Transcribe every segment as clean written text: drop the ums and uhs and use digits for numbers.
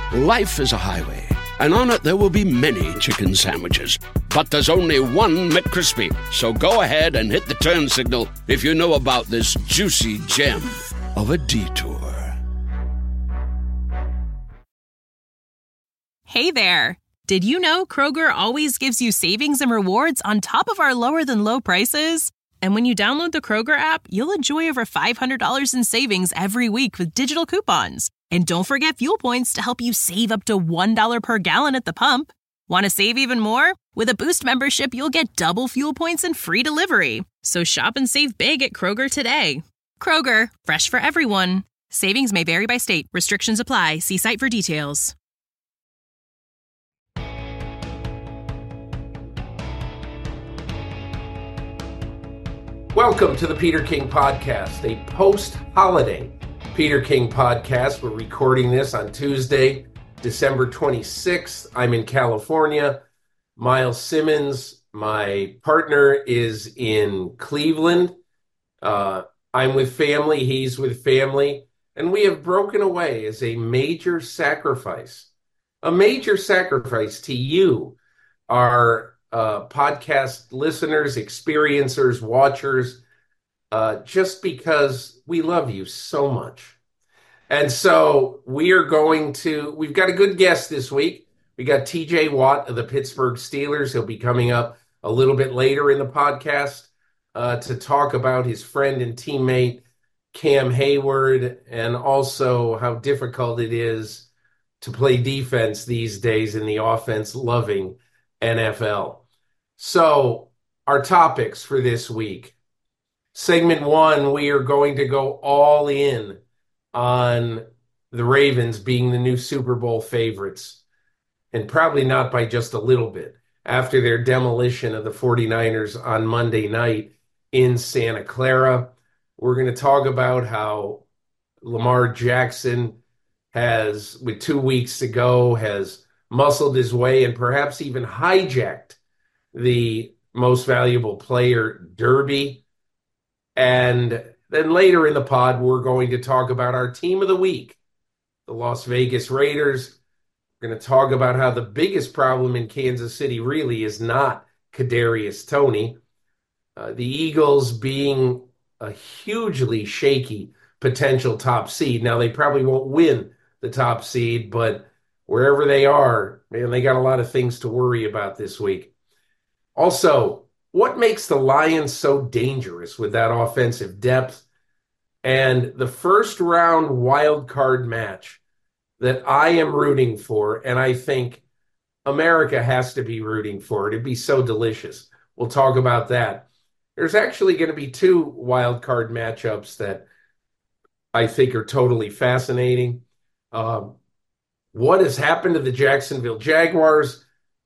Life is a highway, and on it there will be many chicken sandwiches. But there's only one McCrispy. So go ahead and hit the turn signal if you know about this juicy gem of a detour. Hey there. Did you know Kroger always gives you savings and rewards on top of our lower-than-low prices? And when you download the Kroger app, you'll enjoy over $500 in savings every week with digital coupons. And don't forget fuel points to help you save up to $1 per gallon at the pump. Want to save even more? With a Boost membership, you'll get double fuel points and free delivery. So shop and save big at Kroger today. Kroger, fresh for everyone. Savings may vary by state. Restrictions apply. See site for details. Welcome to the Peter King Podcast, a post-holiday Peter King podcast. We're recording this on Tuesday, December 26th. I'm in California. Miles Simmons, my partner, is in Cleveland. I'm with family. He's with family. And we have broken away as a major sacrifice to you, our podcast listeners, experiencers, watchers, just because we love you so much. And so we've got a good guest this week. We got TJ Watt of the Pittsburgh Steelers. He'll be coming up a little bit later in the podcast to talk about his friend and teammate, Cam Hayward, and also how difficult it is to play defense these days in the offense-loving NFL. So our topics for this week. Segment 1, we are going to go all in on the Ravens being the new Super Bowl favorites, and probably not by just a little bit, after their demolition of the 49ers on Monday night in Santa Clara. We're going to talk about how Lamar Jackson has, with 2 weeks to go, has muscled his way and perhaps even hijacked the most valuable player derby. And then later in the pod, we're going to talk about our team of the week, the Las Vegas Raiders. We're going to talk about how the biggest problem in Kansas City really is not Kadarius Toney. The Eagles being a hugely shaky potential top seed. Now, they probably won't win the top seed, but wherever they are, man, they got a lot of things to worry about this week. Also, what makes the Lions so dangerous with that offensive depth? And the first round wild card match that I am rooting for, and I think America has to be rooting for. It'd be so delicious. We'll talk about that. There's actually going to be 2 wild card matchups that I think are totally fascinating. What has happened to the Jacksonville Jaguars?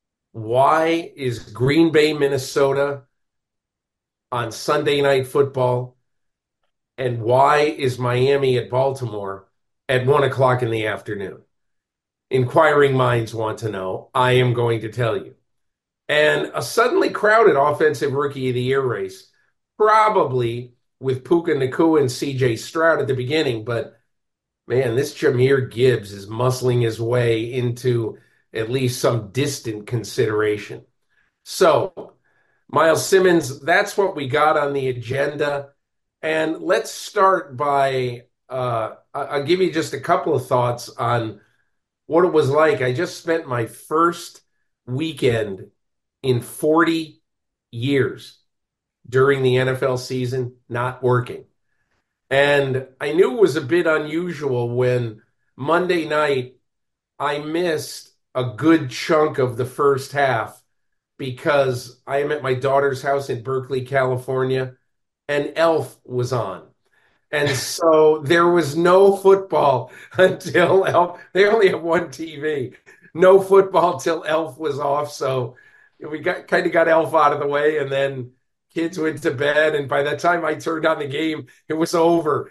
Why is Green Bay, Minnesota on Sunday Night Football? And why is Miami at Baltimore at 1 o'clock in the afternoon? Inquiring minds want to know. I am going to tell you. And a suddenly crowded offensive rookie of the year race, probably with Puka Nacua and CJ Stroud at the beginning, but man, this Jahmyr Gibbs is muscling his way into at least some distant consideration. So, Miles Simmons, that's what we got on the agenda. And let's start by, I'll give you just a couple of thoughts on what it was like. I just spent my first weekend in 40 years during the NFL season not working. And I knew it was a bit unusual when Monday night I missed a good chunk of the first half because I am at my daughter's house in Berkeley, California, and Elf was on. And so there was no football until Elf. They only have one TV. No football till Elf was off. So we got Elf out of the way, and then kids went to bed. And by the time I turned on the game, it was over.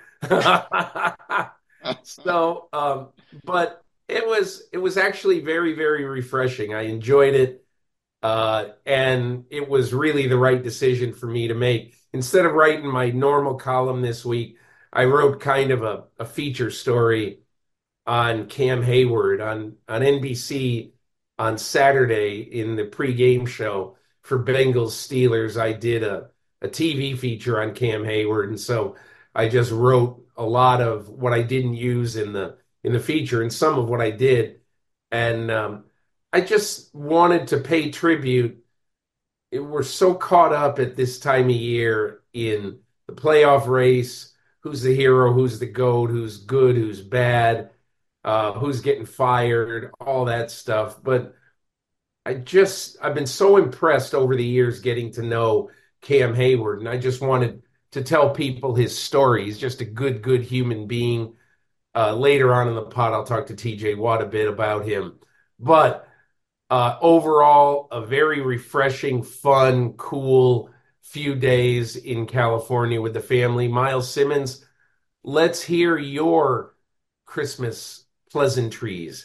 So, but it was actually very, very refreshing. I enjoyed it. And it was really the right decision for me to make. Instead of writing my normal column this week, I wrote kind of a feature story on Cam Hayward on NBC on Saturday in the pregame show for Bengals Steelers. I did a TV feature on Cam Hayward, and so I just wrote a lot of what I didn't use in the feature and some of what I did. And I just wanted to pay tribute. We're so caught up at this time of year in the playoff race. Who's the hero? Who's the GOAT? Who's good? Who's bad? Who's getting fired? All that stuff. But I've been so impressed over the years getting to know Cam Hayward, and I just wanted to tell people his story. He's just a good human being. Later on in the pod, I'll talk to TJ Watt a bit about him. But overall, a very refreshing, fun, cool few days in California with the family. Miles Simmons, let's hear your Christmas pleasantries.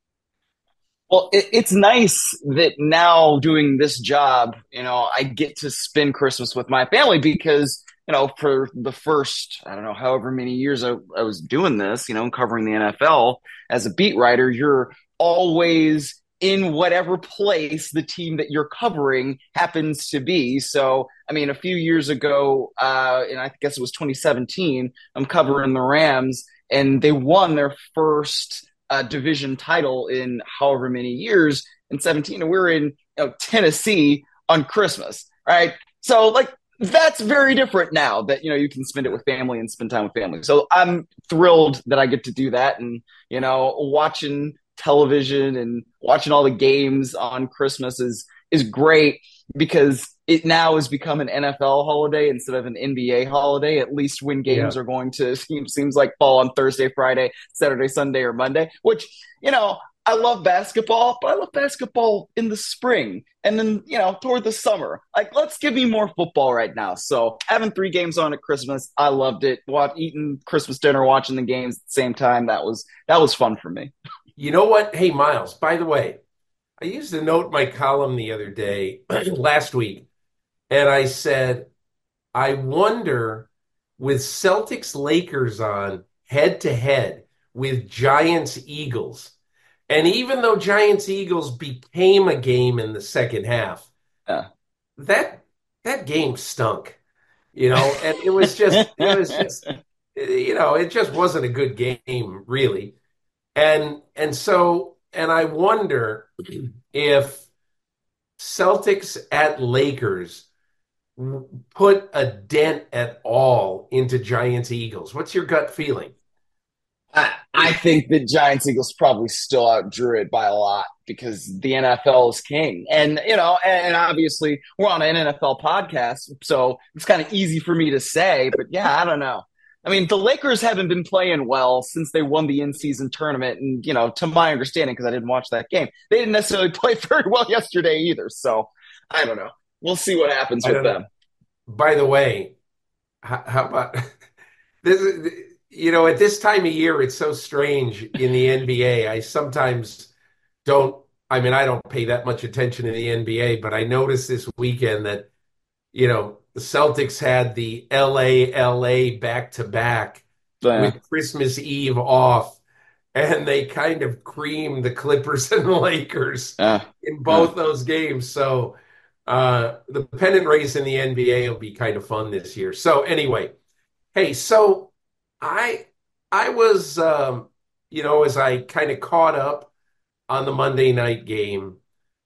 Well, it's nice that now doing this job, I get to spend Christmas with my family because, for the first, I don't know, however many years I was doing this, covering the NFL as a beat writer, you're always in whatever place the team that you're covering happens to be. So, I mean, a few years ago, and I guess it was 2017, I'm covering the Rams, and they won their first division title in however many years in 17, and we're in Tennessee on Christmas, right? So like that's very different now that you can spend it with family and spend time with family. So I'm thrilled that I get to do that, and watching television and watching all the games on Christmas is great because it now has become an NFL holiday instead of an NBA holiday, at least when games are going to seems like fall on Thursday, Friday, Saturday, Sunday, or Monday, which, I love basketball, but I love basketball in the spring and then, toward the summer. Like, let's give me more football right now. So having 3 games on at Christmas, I loved it. Eating Christmas dinner, watching the games at the same time, that was fun for me. You know what? Hey, Miles, by the way, I used a note in my column the other day, last week, and I said, I wonder with Celtics Lakers on head to head with Giants Eagles. And even though Giants Eagles became a game in the second half, that game stunk, and it just wasn't a good game, really. And I wonder if Celtics at Lakers put a dent at all into Giants Eagles. What's your gut feeling? I think the Giants Eagles probably still outdrew it by a lot because the NFL is king. And, and obviously we're on an NFL podcast, so it's kind of easy for me to say, but yeah, I don't know. I mean, the Lakers haven't been playing well since they won the in-season tournament. And, to my understanding, because I didn't watch that game, they didn't necessarily play very well yesterday either. So I don't know. We'll see what happens with them. By the way, how about this? At this time of year, it's so strange in the NBA. I sometimes I don't pay that much attention to the NBA, but I noticed this weekend that, the Celtics had the LA back-to-back with Christmas Eve off, and they kind of creamed the Clippers and the Lakers in both those games. So the pennant race in the NBA will be kind of fun this year. So anyway, hey, so I was, as I kind of caught up on the Monday night game,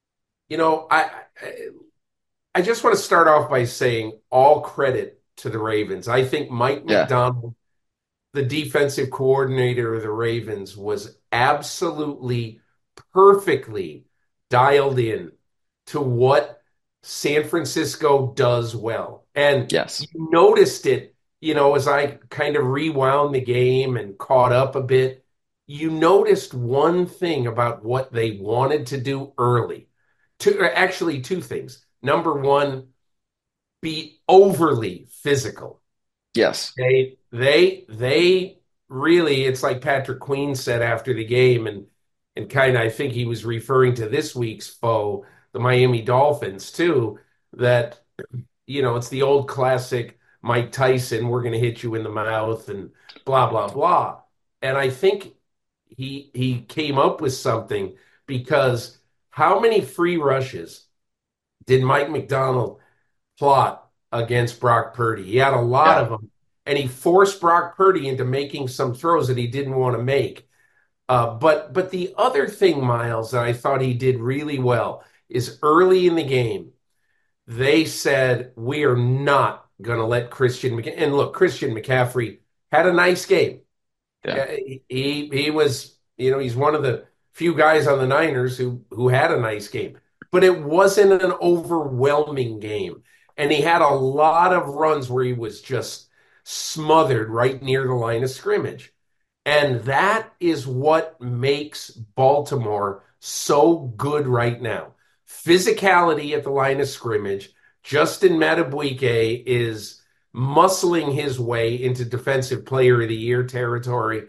I just want to start off by saying all credit to the Ravens. I think Mike McDonald, the defensive coordinator of the Ravens, was absolutely perfectly dialed in to what San Francisco does well. And you noticed it, as I kind of rewound the game and caught up a bit, you noticed one thing about what they wanted to do early. Actually, 2 things. Number one, be overly physical. Yes. They really, it's like Patrick Queen said after the game, and kind of, I think he was referring to this week's foe, the Miami Dolphins, too, that, it's the old classic Mike Tyson, we're going to hit you in the mouth and blah, blah, blah. And I think, he came up with something, because how many free rushes did Mike Macdonald plot against Brock Purdy? He had a lot Yeah. of them, and he forced Brock Purdy into making some throws that he didn't want to make. But the other thing, Miles, that I thought he did really well is early in the game, they said, we are not going to let Christian McCaffrey. And look, Christian McCaffrey had a nice game. Yeah. He was, he's one of the few guys on the Niners who had a nice game, but it wasn't an overwhelming game. And he had a lot of runs where he was just smothered right near the line of scrimmage. And that is what makes Baltimore so good right now. Physicality at the line of scrimmage. Justin Madubuike is muscling his way into Defensive Player of the Year territory.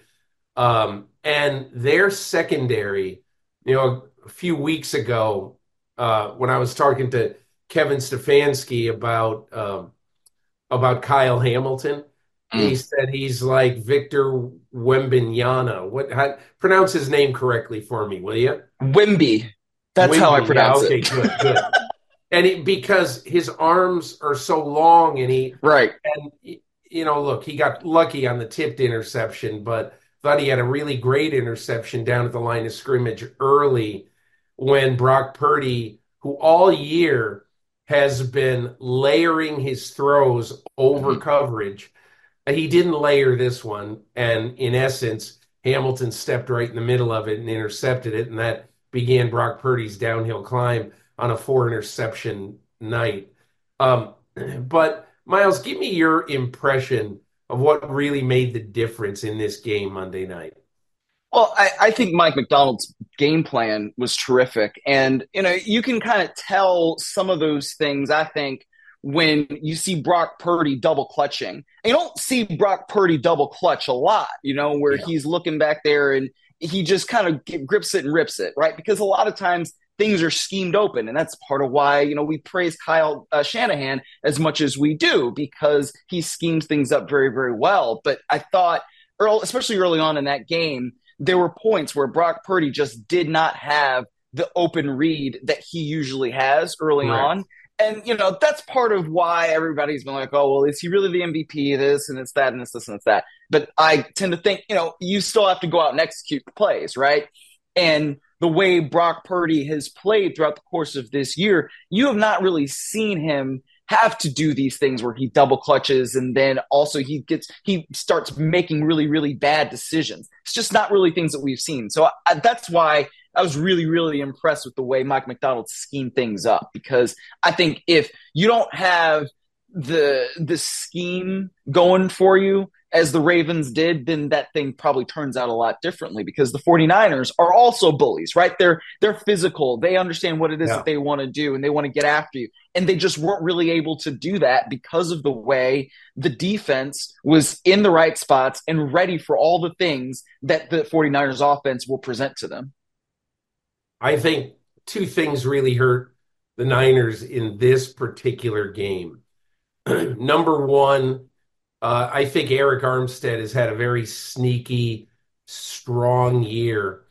And their secondary, a few weeks ago, when I was talking to Kevin Stefanski about Kyle Hamilton, he said he's like Victor Wembanyama. Pronounce his name correctly for me, will you? Wimby. That's how I pronounce okay, it. Good. And because his arms are so long, Right. look, he got lucky on the tipped interception, but thought he had a really great interception down at the line of scrimmage early, when Brock Purdy, who all year has been layering his throws over coverage, he didn't layer this one. And in essence, Hamilton stepped right in the middle of it and intercepted it. And that began Brock Purdy's downhill climb on a 4-interception night. But Miles, give me your impression of what really made the difference in this game Monday night. Well, I think Mike Macdonald's game plan was terrific. And, you can kind of tell some of those things, I think, when you see Brock Purdy double clutching. And you don't see Brock Purdy double clutch a lot, where he's looking back there and he just kind of grips it and rips it, right? Because a lot of times things are schemed open. And that's part of why, we praise Kyle Shanahan as much as we do, because he schemes things up very, very well. But I thought, especially early on in that game, there were points where Brock Purdy just did not have the open read that he usually has early on. And, that's part of why everybody's been like, oh, well, is he really the MVP? This and it's that and it's this and it's that. But I tend to think, you still have to go out and execute the plays, right? And the way Brock Purdy has played throughout the course of this year, you have not really seen him have to do these things where he double clutches and then also he starts making really, really bad decisions. It's just not really things that we've seen. So that's why I was really, really impressed with the way Mike Macdonald schemed things up, because I think if you don't have the scheme going for you as the Ravens did, then that thing probably turns out a lot differently, because the 49ers are also bullies, right? They're physical. They understand what it is that they want to do, and they want to get after you. And they just weren't really able to do that because of the way the defense was in the right spots and ready for all the things that the 49ers offense will present to them. I think two things really hurt the Niners in this particular game. Number one, I think Arik Armstead has had a very sneaky, strong year,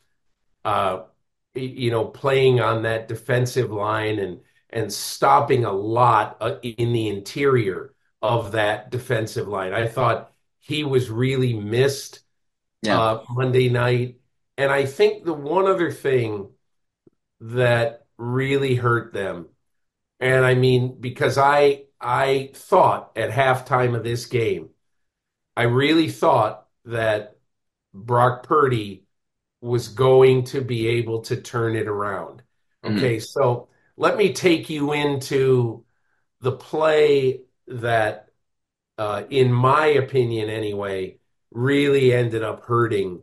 playing on that defensive line and stopping a lot in the interior of that defensive line. I thought he was really missed Monday night. And I think the one other thing that really hurt them, and I mean, because I thought at halftime of this game, I really thought that Brock Purdy was going to be able to turn it around. Okay, so let me take you into the play that, in my opinion anyway, really ended up hurting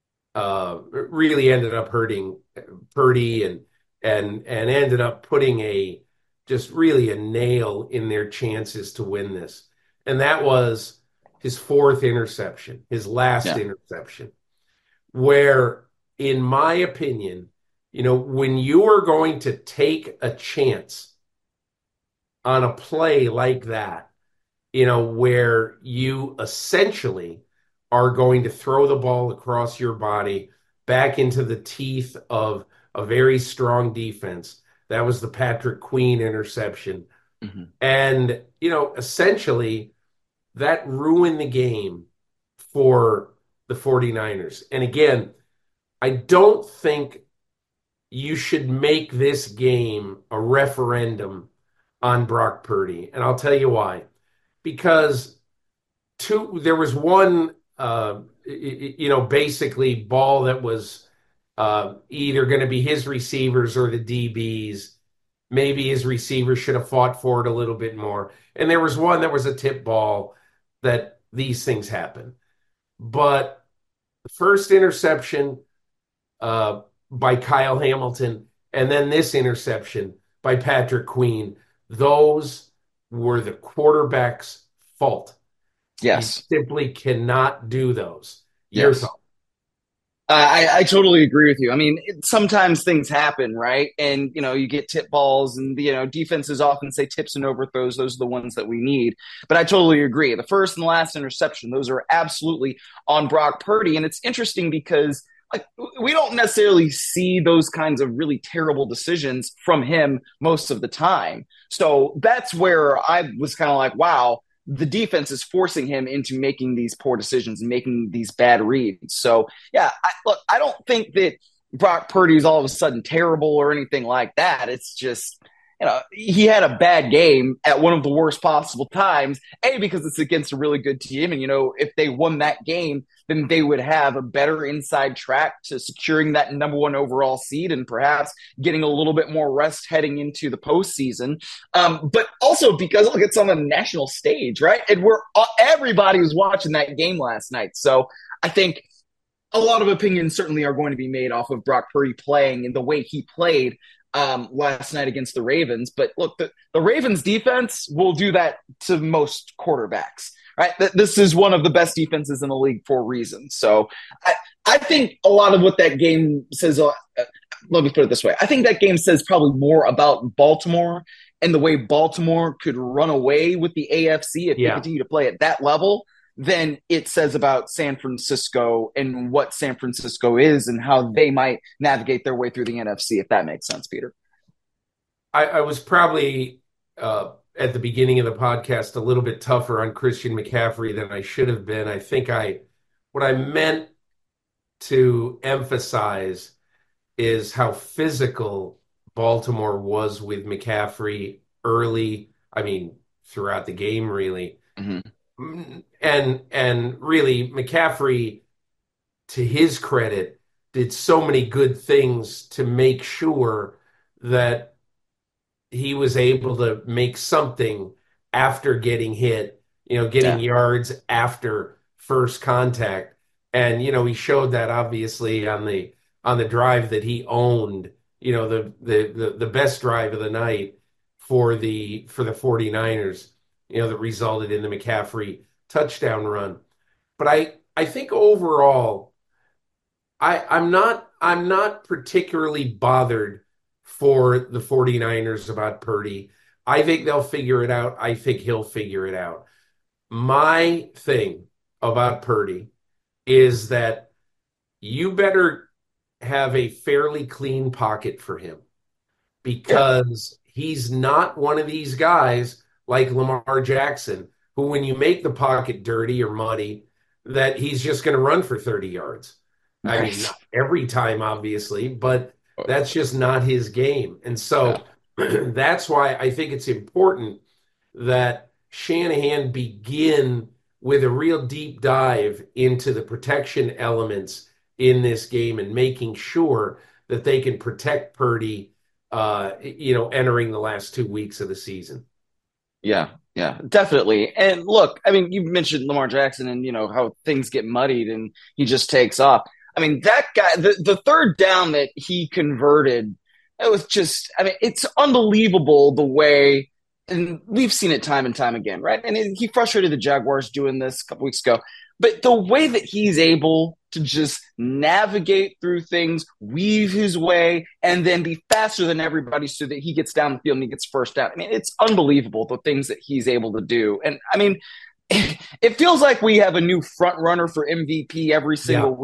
Purdy and ended up putting just really a nail in their chances to win this. And that was his fourth interception, his last interception, where, in my opinion, when you are going to take a chance on a play like that, where you essentially are going to throw the ball across your body back into the teeth of a very strong defense. That was the Patrick Queen interception. Mm-hmm. And, essentially that ruined the game for the 49ers. And again, I don't think you should make this game a referendum on Brock Purdy. And I'll tell you why. Because there was one, basically ball that was either going to be his receivers or the DBs. Maybe his receivers should have fought for it a little bit more. And there was one that was a tip ball that these things happen. But the first interception by Kyle Hamilton and then this interception by Patrick Queen, those were the quarterback's fault. Yes. You simply cannot do those. Yes. I totally agree with you. I mean, sometimes things happen, right? And, you get tip balls and, defenses often say tips and overthrows. Those are the ones that we need. But I totally agree. The first and the last interception, those are absolutely on Brock Purdy. And it's interesting because we don't necessarily see those kinds of really terrible decisions from him most of the time. So that's where I was kind of like, wow, the defense is forcing him into making these poor decisions and making these bad reads. So, yeah, I don't think that Brock Purdy is all of a sudden terrible or anything like that. It's just, he had a bad game at one of the worst possible times, because it's against a really good team. And, if they won that game, then they would have a better inside track to securing that number one overall seed and perhaps getting a little bit more rest heading into the postseason. But also because, look, it's on the national stage, right? And everybody was watching that game last night. So I think a lot of opinions certainly are going to be made off of Brock Purdy playing and the way he played last night against the Ravens. But look, the Ravens defense will do that to most quarterbacks, right? This is one of the best defenses in the league for a reason. So I think a lot of what that game says, let me put it this way. I think that game says probably more about Baltimore and the way Baltimore could run away with the AFC if they continue to play at that level than it says about San Francisco and what San Francisco is and how they might navigate their way through the NFC, if that makes sense, Peter. I was probably at the beginning of the podcast a little bit tougher on Christian McCaffrey than I should have been. I think what I meant to emphasize is how physical Baltimore was with McCaffrey early, throughout the game, really. Mm-hmm. And really, McCaffrey, to his credit, did so many good things to make sure that he was able to make something after getting hit, getting yards after first contact. And, he showed that obviously on the drive that he owned, the best drive of the night for the 49ers, that resulted in the McCaffrey touchdown run. But I think overall, I'm not particularly bothered for the 49ers about Purdy. I think they'll figure it out. I think he'll figure it out. My thing about Purdy is that you better have a fairly clean pocket for him, because he's not one of these guys like Lamar Jackson, who when you make the pocket dirty or muddy, that he's just going to run for 30 yards. Nice. I mean, not every time, obviously, but that's just not his game. And so that's why I think it's important that Shanahan begin with a real deep dive into the protection elements in this game and making sure that they can protect Purdy, entering the last 2 weeks of the season. Yeah, definitely. And look, you mentioned Lamar Jackson and, how things get muddied and he just takes off. That guy, the third down that he converted, it was just, it's unbelievable the way, and we've seen it time and time again, right? And he frustrated the Jaguars doing this a couple weeks ago. But the way that he's able to just navigate through things, weave his way, and then be faster than everybody so that he gets down the field and he gets first down. It's unbelievable the things that he's able to do. And it feels like we have a new front runner for MVP every single week.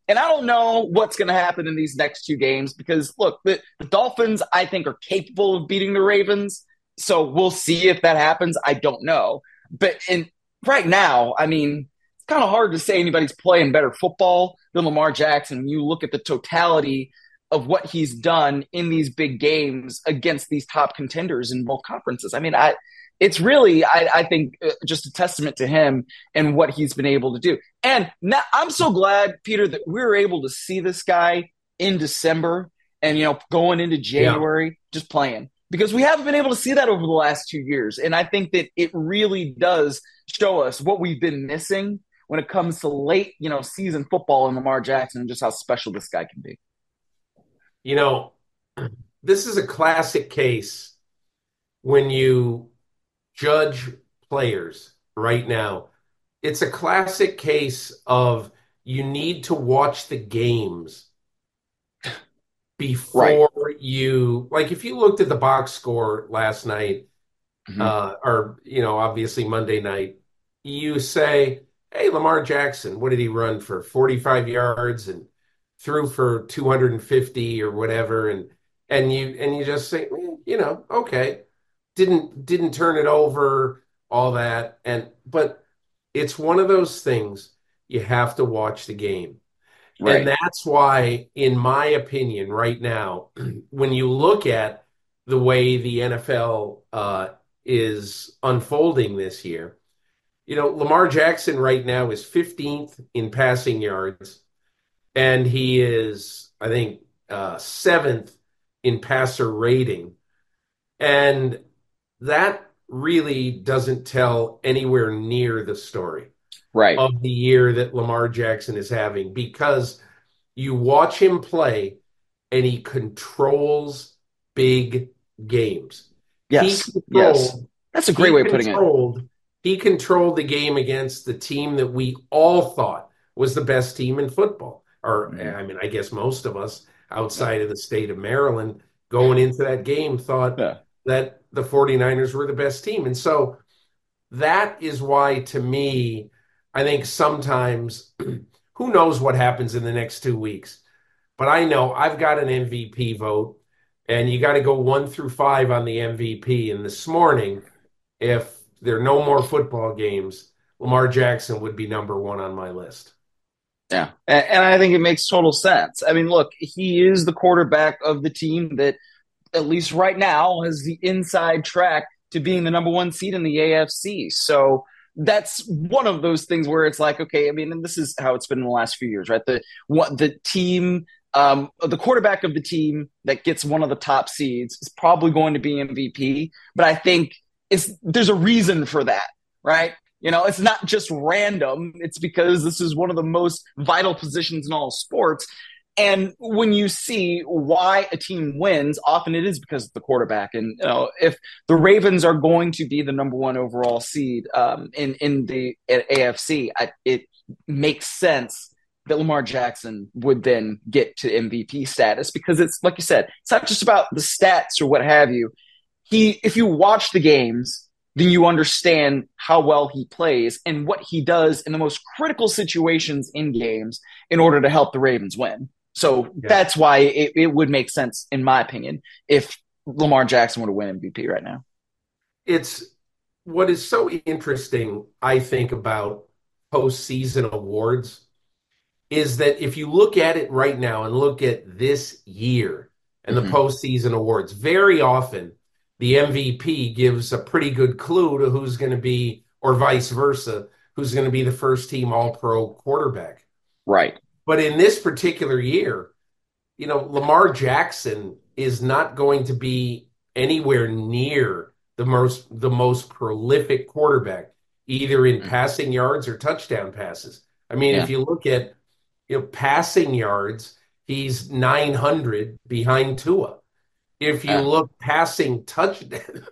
And I don't know what's going to happen in these next two games because, look, the Dolphins, I think, are capable of beating the Ravens. So we'll see if that happens. I don't know. But right now, I mean, it's kind of hard to say anybody's playing better football than Lamar Jackson when you look at the totality of what he's done in these big games against these top contenders in both conferences. I mean, it's really, I think, just a testament to him and what he's been able to do. And now, I'm so glad, Peter, that we were able to see this guy in December and, going into January, just playing. Because we haven't been able to see that over the last 2 years. And I think that it really does show us what we've been missing when it comes to late, season football in Lamar Jackson and just how special this guy can be. This is a classic case when you judge players right now. It's a classic case of you need to watch the games before you, like if you looked at the box score last night, or, obviously Monday night, you say, hey, Lamar Jackson, what did he run for? 45 yards and threw for 250 or whatever. And you just say, okay, didn't turn it over, all that. But it's one of those things you have to watch the game. Right. And that's why, in my opinion, right now, when you look at the way the NFL is unfolding this year, Lamar Jackson right now is 15th in passing yards, and he is, I think, 7th in passer rating. And that really doesn't tell anywhere near the story of the year that Lamar Jackson is having, because you watch him play and he controls big games. Yes. That's a great way of putting it. He controlled the game against the team that we all thought was the best team in football. Or, I mean, I guess most of us outside of the state of Maryland going into that game thought that the 49ers were the best team. And so that is why, to me, I think sometimes who knows what happens in the next 2 weeks. But I know I've got an MVP vote, and you got to go 1 through 5 on the MVP. And this morning, if there are no more football games, Lamar Jackson would be number 1 on my list. Yeah, and I think it makes total sense. I mean, look, he is the quarterback of the team that, at least right now, has the inside track to being the number 1 seed in the AFC. So that's one of those things where it's like, okay, I mean, and this is how it's been in the last few years, right? The team, the quarterback of the team that gets one of the top seeds is probably going to be MVP. But I think there's a reason for that, right? It's not just random. It's because this is one of the most vital positions in all sports. And when you see why a team wins, often it is because of the quarterback. And if the Ravens are going to be the number 1 overall seed in the AFC, it makes sense that Lamar Jackson would then get to MVP status, because it's like you said, it's not just about the stats or what have you. If you watch the games, then you understand how well he plays and what he does in the most critical situations in games in order to help the Ravens win. So that's why it would make sense, in my opinion, if Lamar Jackson were to win MVP right now. It's what is so interesting, I think, about postseason awards is that if you look at it right now and look at this year and the postseason awards, very often the MVP gives a pretty good clue to who's going to be, or vice versa, who's going to be the first team All-Pro quarterback. Right. But in this particular year, Lamar Jackson is not going to be anywhere near the most prolific quarterback, either in passing yards or touchdown passes. I mean, if you look at passing yards, he's 900 behind Tua. If you look passing touchdowns,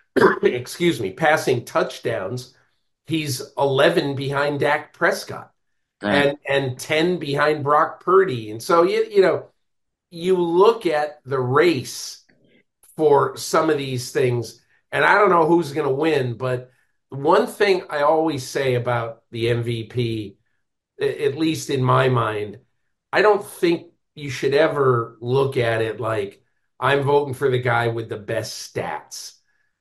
he's 11 behind Dak Prescott. And 10 behind Brock Purdy. And so, you look at the race for some of these things, and I don't know who's going to win, but one thing I always say about the MVP, at least in my mind, I don't think you should ever look at it like I'm voting for the guy with the best stats.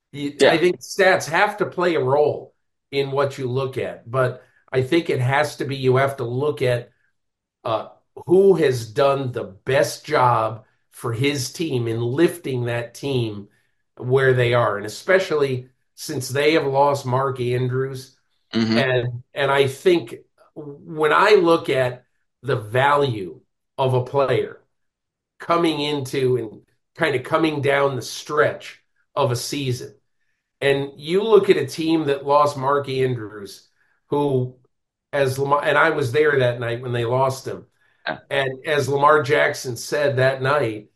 I Yeah. think stats have to play a role in what you look at, but I think it has to be you have to look at uh, who has done the best job for his team in lifting that team where they are, and especially since they have lost Mark Andrews, Hmm. and I think when I look at the value of a player coming into and kind of coming down the stretch of a season. And you look at a team that lost Mark Andrews, who, as Lamar, and I was there that night when they lost him. And as Lamar Jackson said that night,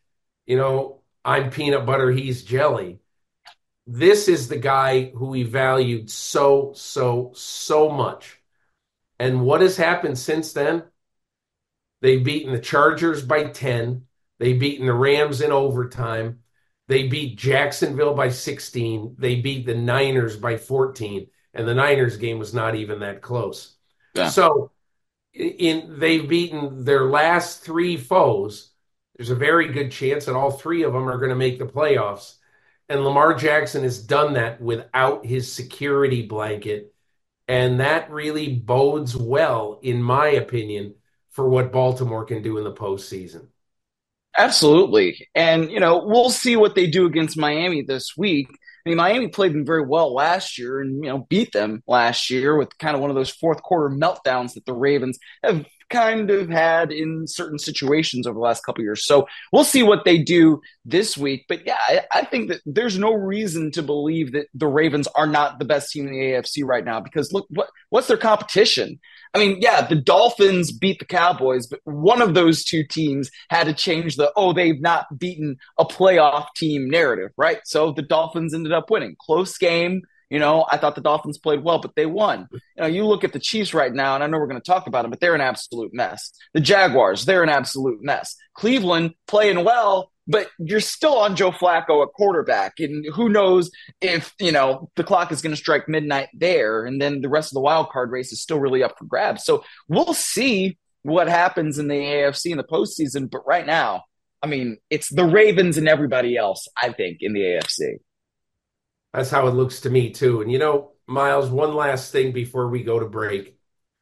I'm peanut butter, he's jelly. This is the guy who he valued so, so, so much. And what has happened since then? They've beaten the Chargers by 10. They've beaten the Rams in overtime. They beat Jacksonville by 16. They beat the Niners by 14. And the Niners game was not even that close. Yeah. So they've beaten their last three foes. There's a very good chance that all three of them are going to make the playoffs. And Lamar Jackson has done that without his security blanket. And that really bodes well, in my opinion, for what Baltimore can do in the postseason. Absolutely. And, we'll see what they do against Miami this week. I mean, Miami played them very well last year and, beat them last year with kind of one of those fourth quarter meltdowns that the Ravens have kind of had in certain situations over the last couple of years. So we'll see what they do this week. But yeah, I think that there's no reason to believe that the Ravens are not the best team in the AFC right now, because look, what's their competition? I mean, yeah, the Dolphins beat the Cowboys, but one of those two teams had to change they've not beaten a playoff team narrative, right? So the Dolphins ended up winning. Close game. I thought the Dolphins played well, but they won. You look at the Chiefs right now, and I know we're going to talk about them, but they're an absolute mess. The Jaguars, they're an absolute mess. Cleveland playing well, but you're still on Joe Flacco at quarterback. And who knows if, the clock is going to strike midnight there. And then the rest of the wild card race is still really up for grabs. So we'll see what happens in the AFC in the postseason. But right now, I mean, it's the Ravens and everybody else, I think, in the AFC. That's how it looks to me, too. And, Miles, one last thing before we go to break.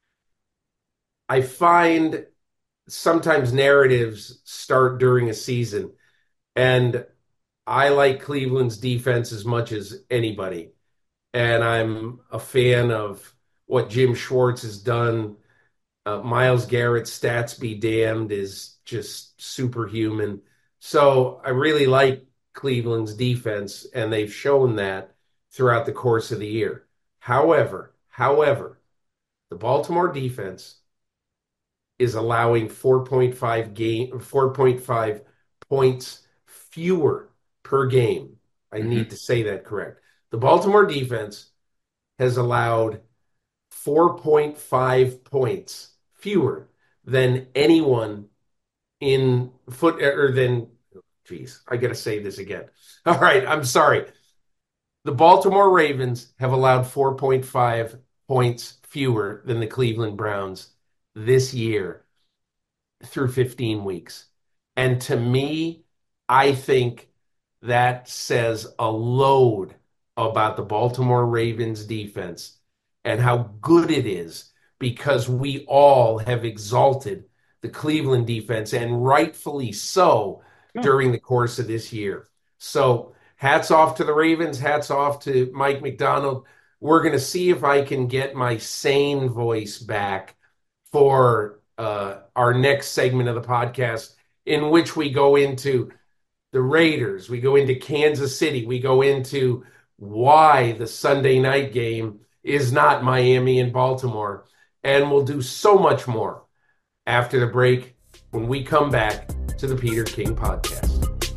I find sometimes narratives start during a season, and I like Cleveland's defense as much as anybody. And I'm a fan of what Jim Schwartz has done. Myles Garrett's stats be damned is just superhuman. So I really like Cleveland's defense, and they've shown that throughout the course of the year. However, the Baltimore defense is allowing 4.5 points fewer per game. I need to say that correct. The Baltimore defense has allowed 4.5 points fewer than anyone in I got to say this again. All right, I'm sorry. The Baltimore Ravens have allowed 4.5 points fewer than the Cleveland Browns this year through 15 weeks. And to me, I think that says a load about the Baltimore Ravens defense and how good it is, because we all have exalted the Cleveland defense, and rightfully so, during the course of this year. So hats off to the Ravens, hats off to Mike Macdonald. We're going to see if I can get my sane voice back for our next segment of the podcast, in which we go into the Raiders, we go into Kansas City, we go into why the Sunday night game is not Miami and Baltimore, and we'll do so much more after the break when we come back to the Peter King Podcast.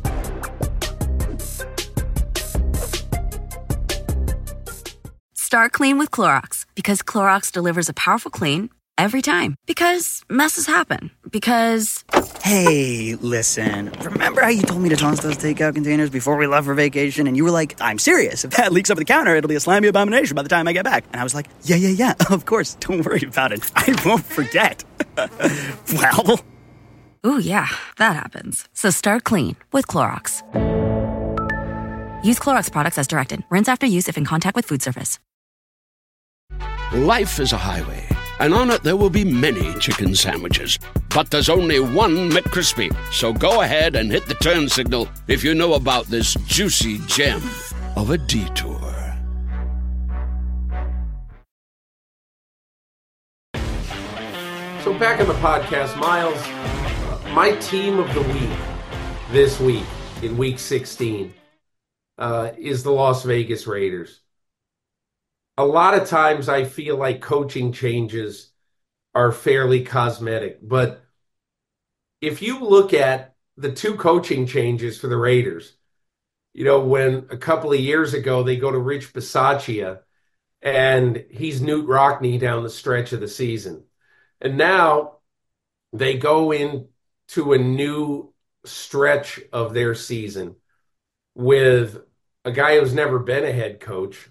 Start clean with Clorox, because Clorox delivers a powerful clean every time. Because messes happen. Because... Hey, listen. Remember how you told me to toss those takeout containers before we left for vacation? And you were like, I'm serious. If that leaks over the counter, it'll be a slimy abomination by the time I get back. And I was like, yeah, of course. Don't worry about it. I won't forget. Well... Ooh, yeah, that happens. So start clean with Clorox. Use Clorox products as directed. Rinse after use if in contact with food surface. Life is a highway, and on it there will be many chicken sandwiches. But there's only one McCrispy. So go ahead and hit the turn signal if you know about this juicy gem of a detour. So back on the podcast, Miles, my team of the week this week, in week 16, is the Las Vegas Raiders. A lot of times I feel like coaching changes are fairly cosmetic, but if you look at the two coaching changes for the Raiders, when a couple of years ago they go to Rich Bisaccia and he's Knute Rockne down the stretch of the season. And now they go into a new stretch of their season with a guy who's never been a head coach.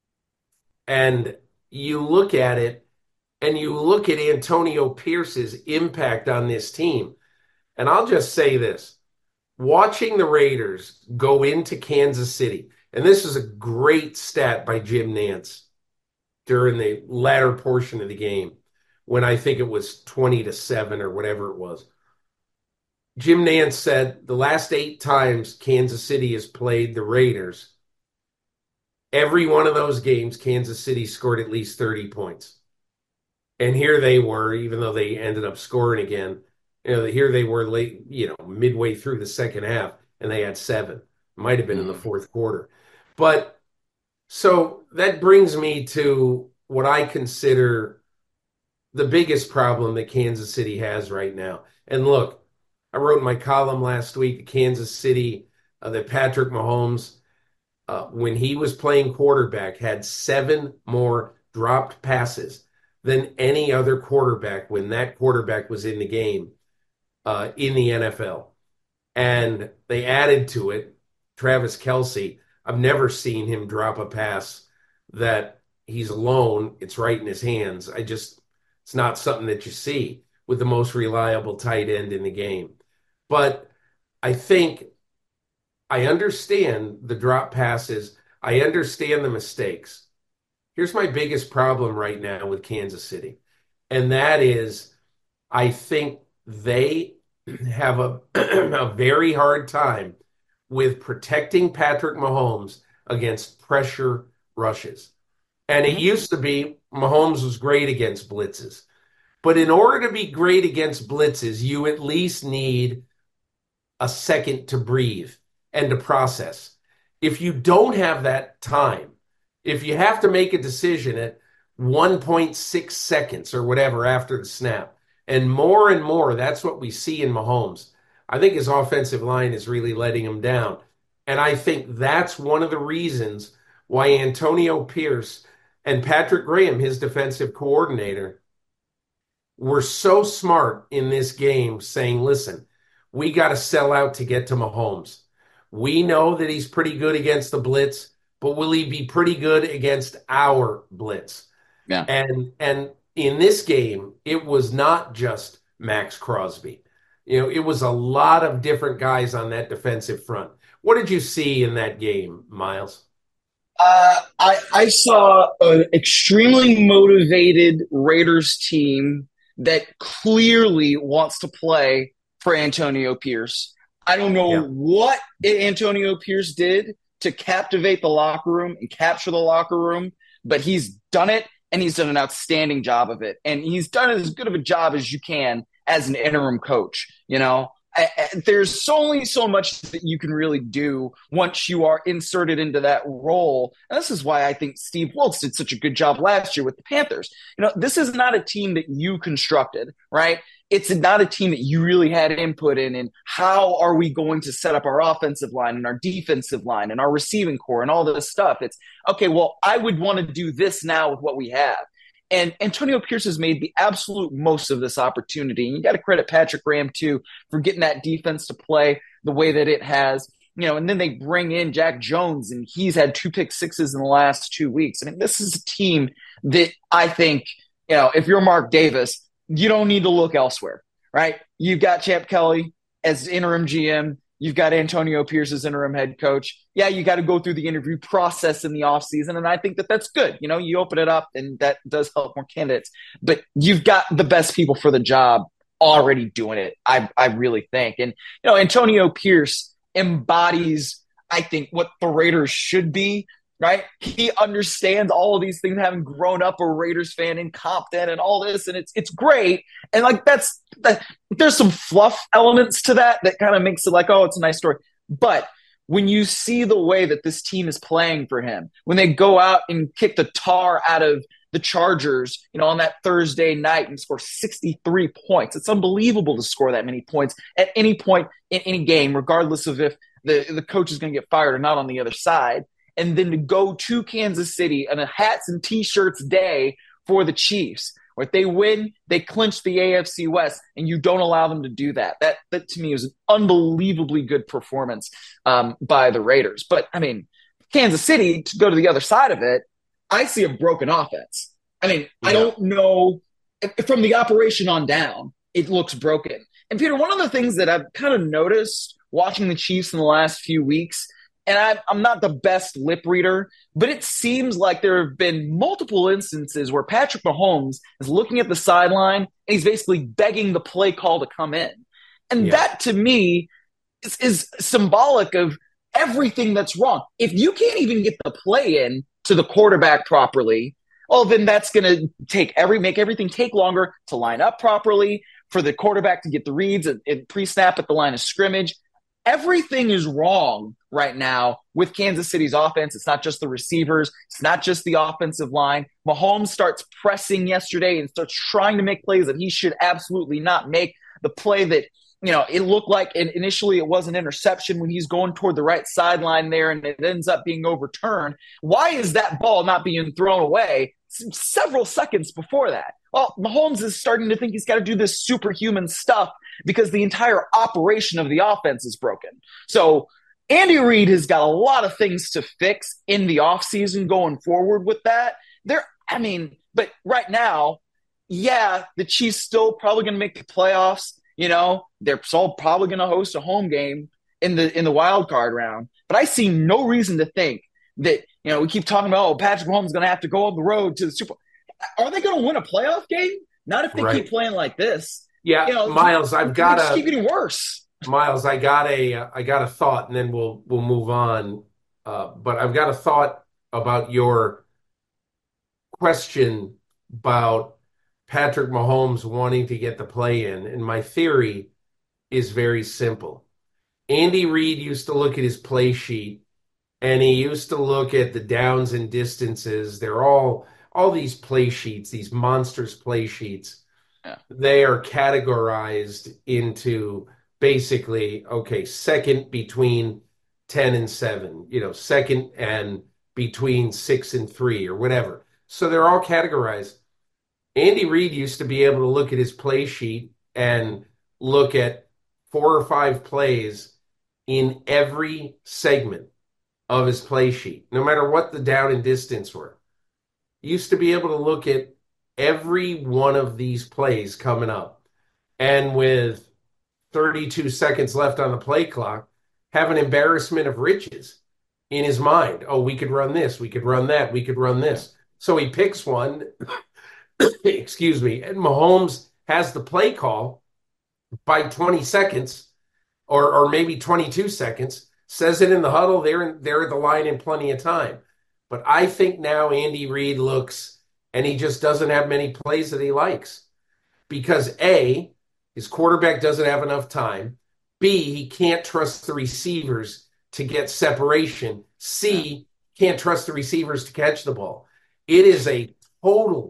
And you look at it and you look at Antonio Pierce's impact on this team. And I'll just say this, watching the Raiders go into Kansas City, and this is a great stat by Jim Nantz during the latter portion of the game, when I think it was 20-7 or whatever it was. Jim Nantz said the last 8 times Kansas City has played the Raiders, every one of those games, Kansas City scored at least 30 points. And here they were, even though they ended up scoring again, here they were late, midway through the second half, and they had 7. Might have been in the fourth quarter. But so that brings me to what I consider the biggest problem that Kansas City has right now. And look, I wrote in my column last week that Kansas City, that Patrick Mahomes, when he was playing quarterback, had 7 more dropped passes than any other quarterback when that quarterback was in the game in the NFL. And they added to it Travis Kelce. I've never seen him drop a pass that he's alone, it's right in his hands. It's not something that you see with the most reliable tight end in the game. But I think I understand the drop passes. I understand the mistakes. Here's my biggest problem right now with Kansas City, and that is I think they have a very hard time with protecting Patrick Mahomes against pressure rushes. And it used to be Mahomes was great against blitzes. But in order to be great against blitzes, you at least need a second to breathe and to process. If you don't have that time, if you have to make a decision at 1.6 seconds or whatever after the snap, and more, that's what we see in Mahomes. I think his offensive line is really letting him down. And I think that's one of the reasons why Antonio Pierce and Patrick Graham, his defensive coordinator, were so smart in this game saying, listen, we got to sell out to get to Mahomes. We know that he's pretty good against the blitz, but will he be pretty good against our blitz? Yeah. And in this game, it was not just Max Crosby. It was a lot of different guys on that defensive front. What did you see in that game, Miles? I saw an extremely motivated Raiders team that clearly wants to play for Antonio Pierce. I don't know what Antonio Pierce did to captivate the locker room and capture the locker room, but he's done it, and he's done an outstanding job of it. And he's done as good of a job as you can as an interim coach. There's only so much that you can really do once you are inserted into that role. And this is why I think Steve Wilks did such a good job last year with the Panthers. This is not a team that you constructed, right? It's not a team that you really had input in. And how are we going to set up our offensive line and our defensive line and our receiving core and all this stuff? It's, okay, well, I would want to do this now with what we have. And Antonio Pierce has made the absolute most of this opportunity. And you got to credit Patrick Graham, too, for getting that defense to play the way that it has. And then they bring in Jack Jones, and he's had 2 pick sixes in the last 2 weeks. I mean, this is a team that I think, if you're Mark Davis, you don't need to look elsewhere, right? You've got Champ Kelly as interim GM. You've got Antonio Pierce as interim head coach. Yeah, you got to go through the interview process in the offseason, and I think that that's good. You open it up, and that does help more candidates. But you've got the best people for the job already doing it, I really think. And, Antonio Pierce embodies, I think, what the Raiders should be, right? He understands all of these things, having grown up a Raiders fan in Compton and all this, and it's great. And there's some fluff elements to that kind of makes it like, oh, it's a nice story. But when you see the way that this team is playing for him, when they go out and kick the tar out of the Chargers, on that Thursday night and score 63 points, it's unbelievable to score that many points at any point in any game, regardless of if the coach is going to get fired or not on the other side. And then to go to Kansas City on a hats and T-shirts day for the Chiefs, where if they win, they clinch the AFC West, and you don't allow them to do that. That to me was an unbelievably good performance by the Raiders. But, Kansas City, to go to the other side of it, I see a broken offense. I don't know. From the operation on down, it looks broken. And, Peter, one of the things that I've kind of noticed watching the Chiefs in the last few weeks, and I'm not the best lip reader, but it seems like there have been multiple instances where Patrick Mahomes is looking at the sideline and he's basically begging the play call to come in. And that, to me, is symbolic of everything that's wrong. If you can't even get the play in to the quarterback properly, well, then that's going to make everything take longer to line up properly, for the quarterback to get the reads and pre-snap at the line of scrimmage. Everything is wrong right now with Kansas City's offense. It's not just the receivers. It's not just the offensive line. Mahomes starts pressing yesterday and starts trying to make plays that he should absolutely not make. The play that, it looked like initially it was an interception when he's going toward the right sideline there, and it ends up being overturned. Why is that ball not being thrown away several seconds before that? Well, Mahomes is starting to think he's got to do this superhuman stuff because the entire operation of the offense is broken. So Andy Reid has got a lot of things to fix in the offseason going forward with that. But right now, the Chiefs still probably going to make the playoffs. They're still probably going to host a home game in the wild card round. But I see no reason to think that, we keep talking about, Patrick Mahomes is going to have to go on the road to the Super Bowl. Are they going to win a playoff game? Not if they keep playing like this. Yeah, Miles, just keep getting worse. Miles, I got a thought, and then we'll move on. But I've got a thought about your question about Patrick Mahomes wanting to get the play in, and my theory is very simple. Andy Reid used to look at his play sheet, and he used to look at the downs and distances. They're all these play sheets, these monsters play sheets. Yeah. They are categorized into basically, second between 10 and 7, second and between 6 and 3 or whatever. So they're all categorized. Andy Reid used to be able to look at his play sheet and look at 4 or 5 plays in every segment of his play sheet, no matter what the down and distance were. He used to be able to look at every one of these plays coming up, and with 32 seconds left on the play clock, have an embarrassment of riches in his mind. Oh, we could run this, we could run that, we could run this. So he picks one, excuse me, and Mahomes has the play call by 20 seconds or maybe 22 seconds, says it in the huddle, they're at the line in plenty of time. But I think now Andy Reid looks, and he just doesn't have many plays that he likes. Because A, his quarterback doesn't have enough time. B, he can't trust the receivers to get separation. C, can't trust the receivers to catch the ball. It is a total,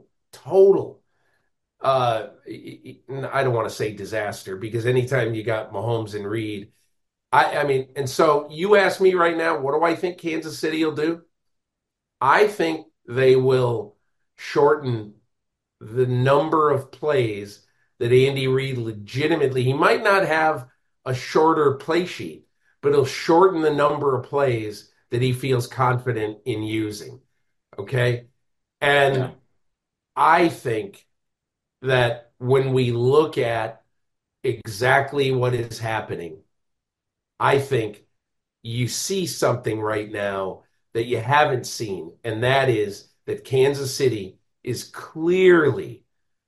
I don't want to say disaster, because anytime you got Mahomes and Reid, and so you ask me right now, what do I think Kansas City will do? I think they will shorten the number of plays that Andy Reid legitimately, he might not have a shorter play sheet, but he'll shorten the number of plays that he feels confident in using. Okay? And I think that when we look at exactly what is happening, I think you see something right now that you haven't seen, and that is that Kansas City is clearly,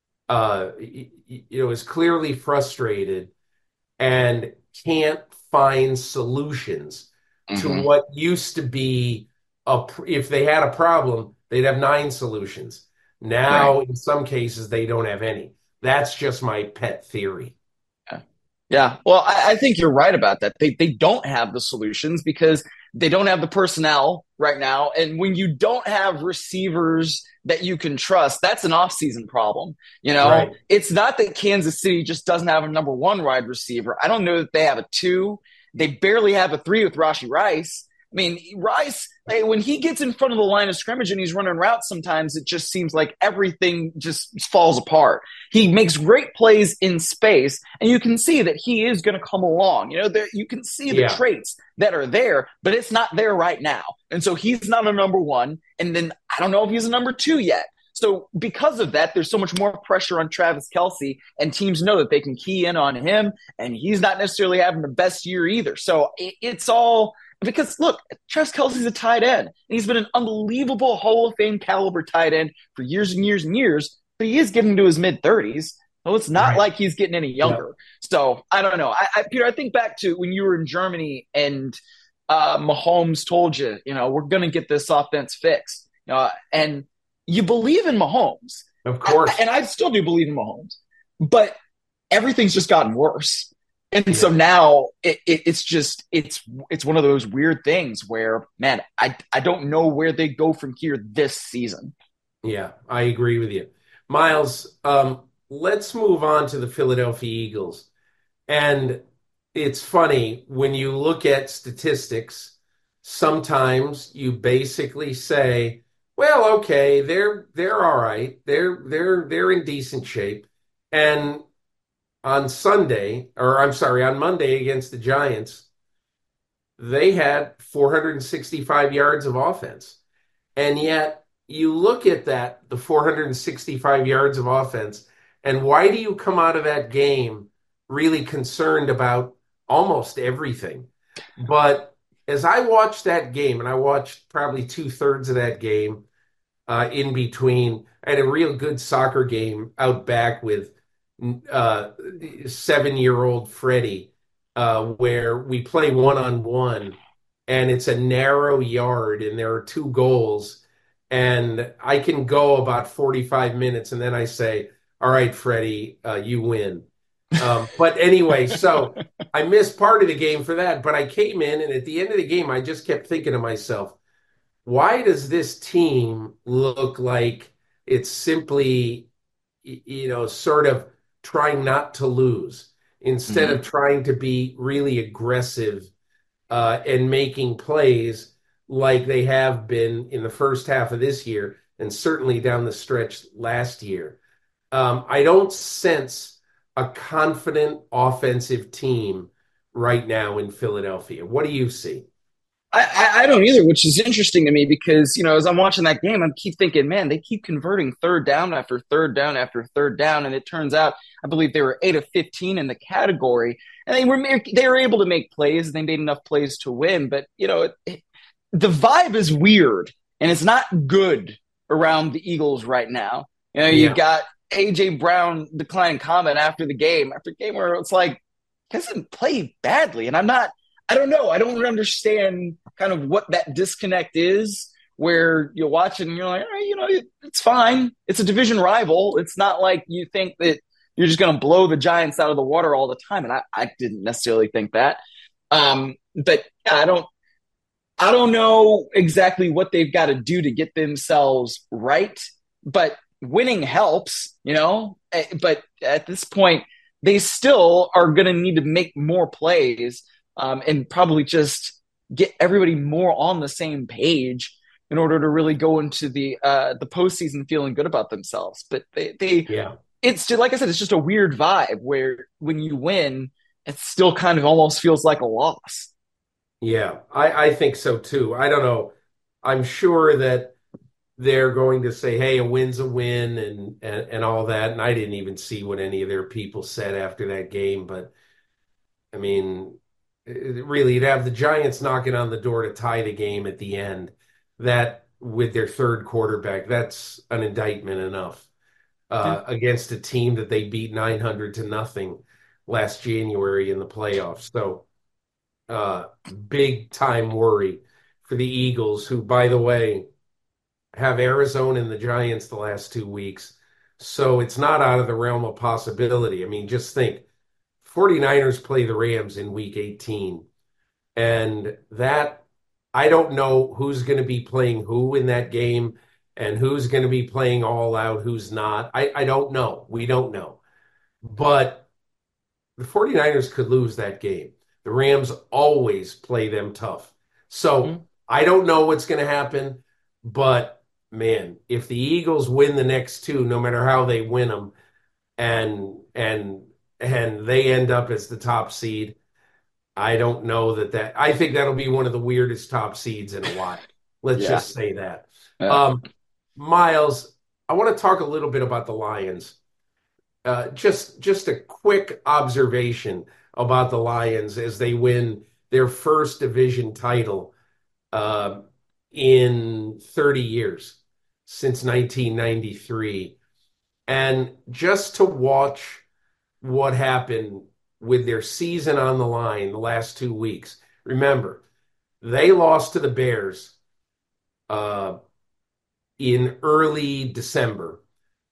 is clearly frustrated and can't find solutions to Mm-hmm. what used to be if they had a problem, they'd have nine solutions. Right. Now, in some cases, they don't have any. That's just my pet theory. Yeah. Yeah. Well, I think you're right about that. They don't have the solutions because they don't have the personnel right now. And when you don't have receivers that you can trust, that's an offseason problem. Right. It's not that Kansas City just doesn't have a number one wide receiver. I don't know that they have a two. They barely have a three with Rashee Rice. I mean, Rice, when he gets in front of the line of scrimmage and he's running routes, sometimes it just seems like everything just falls apart. He makes great plays in space, and you can see that he is going to come along. You can see the traits that are there, but it's not there right now. And so he's not a number one. And then I don't know if he's a number two yet. So because of that, there's so much more pressure on Travis Kelce, and teams know that they can key in on him, and he's not necessarily having the best year either. So it's all because, look, Travis Kelce's a tight end, and he's been an unbelievable Hall of Fame caliber tight end for years and years and years, but he is getting to his mid-30s. So it's not like he's getting any younger. Yeah. So I don't know. Peter, I think back to when you were in Germany and Mahomes told you, we're going to get this offense fixed. And you believe in Mahomes. Of course. And I still do believe in Mahomes. But everything's just gotten worse. And so now it's one of those weird things where, man, I don't know where they go from here this season. Yeah, I agree with you. Miles, let's move on to the Philadelphia Eagles. And it's funny, when you look at statistics, sometimes you basically say, well, okay, they're all right. They're in decent shape. And on Monday against the Giants, they had 465 yards of offense. And yet you look at the 465 yards of offense, and why do you come out of that game really concerned about almost everything? But as I watched that game, and I watched probably 2/3 of that game in between, I had a real good soccer game out back with 7-year-old Freddie, where we play one-on-one, and it's a narrow yard, and there are two goals, and I can go about 45 minutes, and then I say, all right, Freddie, you win. But anyway, so I missed part of the game for that, but I came in, and at the end of the game, I just kept thinking to myself, why does this team look like it's simply, sort of trying not to lose instead of trying to be really aggressive and making plays like they have been in the first half of this year and certainly down the stretch last year? I don't sense a confident offensive team right now in Philadelphia. What do you see? I don't either, which is interesting to me because, as I'm watching that game, I keep thinking, man, they keep converting third down after third down after third down. And it turns out, I believe they were 8 of 15 in the category. And they were able to make plays. And they made enough plays to win. But, the vibe is weird. And it's not good around the Eagles right now. You got A.J. Brown declining comment after the game where it's like, he doesn't play badly. And I don't know. I don't understand kind of what that disconnect is where you're watching and you're like, all right, it's fine. It's a division rival. It's not like you think that you're just going to blow the Giants out of the water all the time. And I didn't necessarily think that. But I don't know exactly what they've got to do to get themselves right. But winning helps, But at this point, they still are going to need to make more plays. And probably just get everybody more on the same page in order to really go into the postseason feeling good about themselves. But it's just, like I said, it's just a weird vibe where when you win, it still kind of almost feels like a loss. Yeah, I think so too. I don't know. I'm sure that they're going to say, hey, a win's a win and all that. And I didn't even see what any of their people said after that game. But, I mean, really, you'd have the Giants knocking on the door to tie the game at the end. That, with their third quarterback, that's an indictment enough against a team that they beat 900-0 last January in the playoffs. So big time worry for the Eagles, who, by the way, have Arizona and the Giants the last 2 weeks. So it's not out of the realm of possibility. I mean, just think, 49ers play the Rams in week 18. And that, I don't know who's going to be playing who in that game and who's going to be playing all out, who's not. I don't know. We don't know. But the 49ers could lose that game. The Rams always play them tough. So I don't know what's going to happen. But, man, if the Eagles win the next two, no matter how they win them, and they end up as the top seed, I don't know that I think that'll be one of the weirdest top seeds in a while. Let's just say that. Yeah. Miles, I want to talk a little bit about the Lions. Just a quick observation about the Lions as they win their first division title in 30 years, since 1993. And just to watch what happened with their season on the line the last 2 weeks. Remember, they lost to the Bears in early December,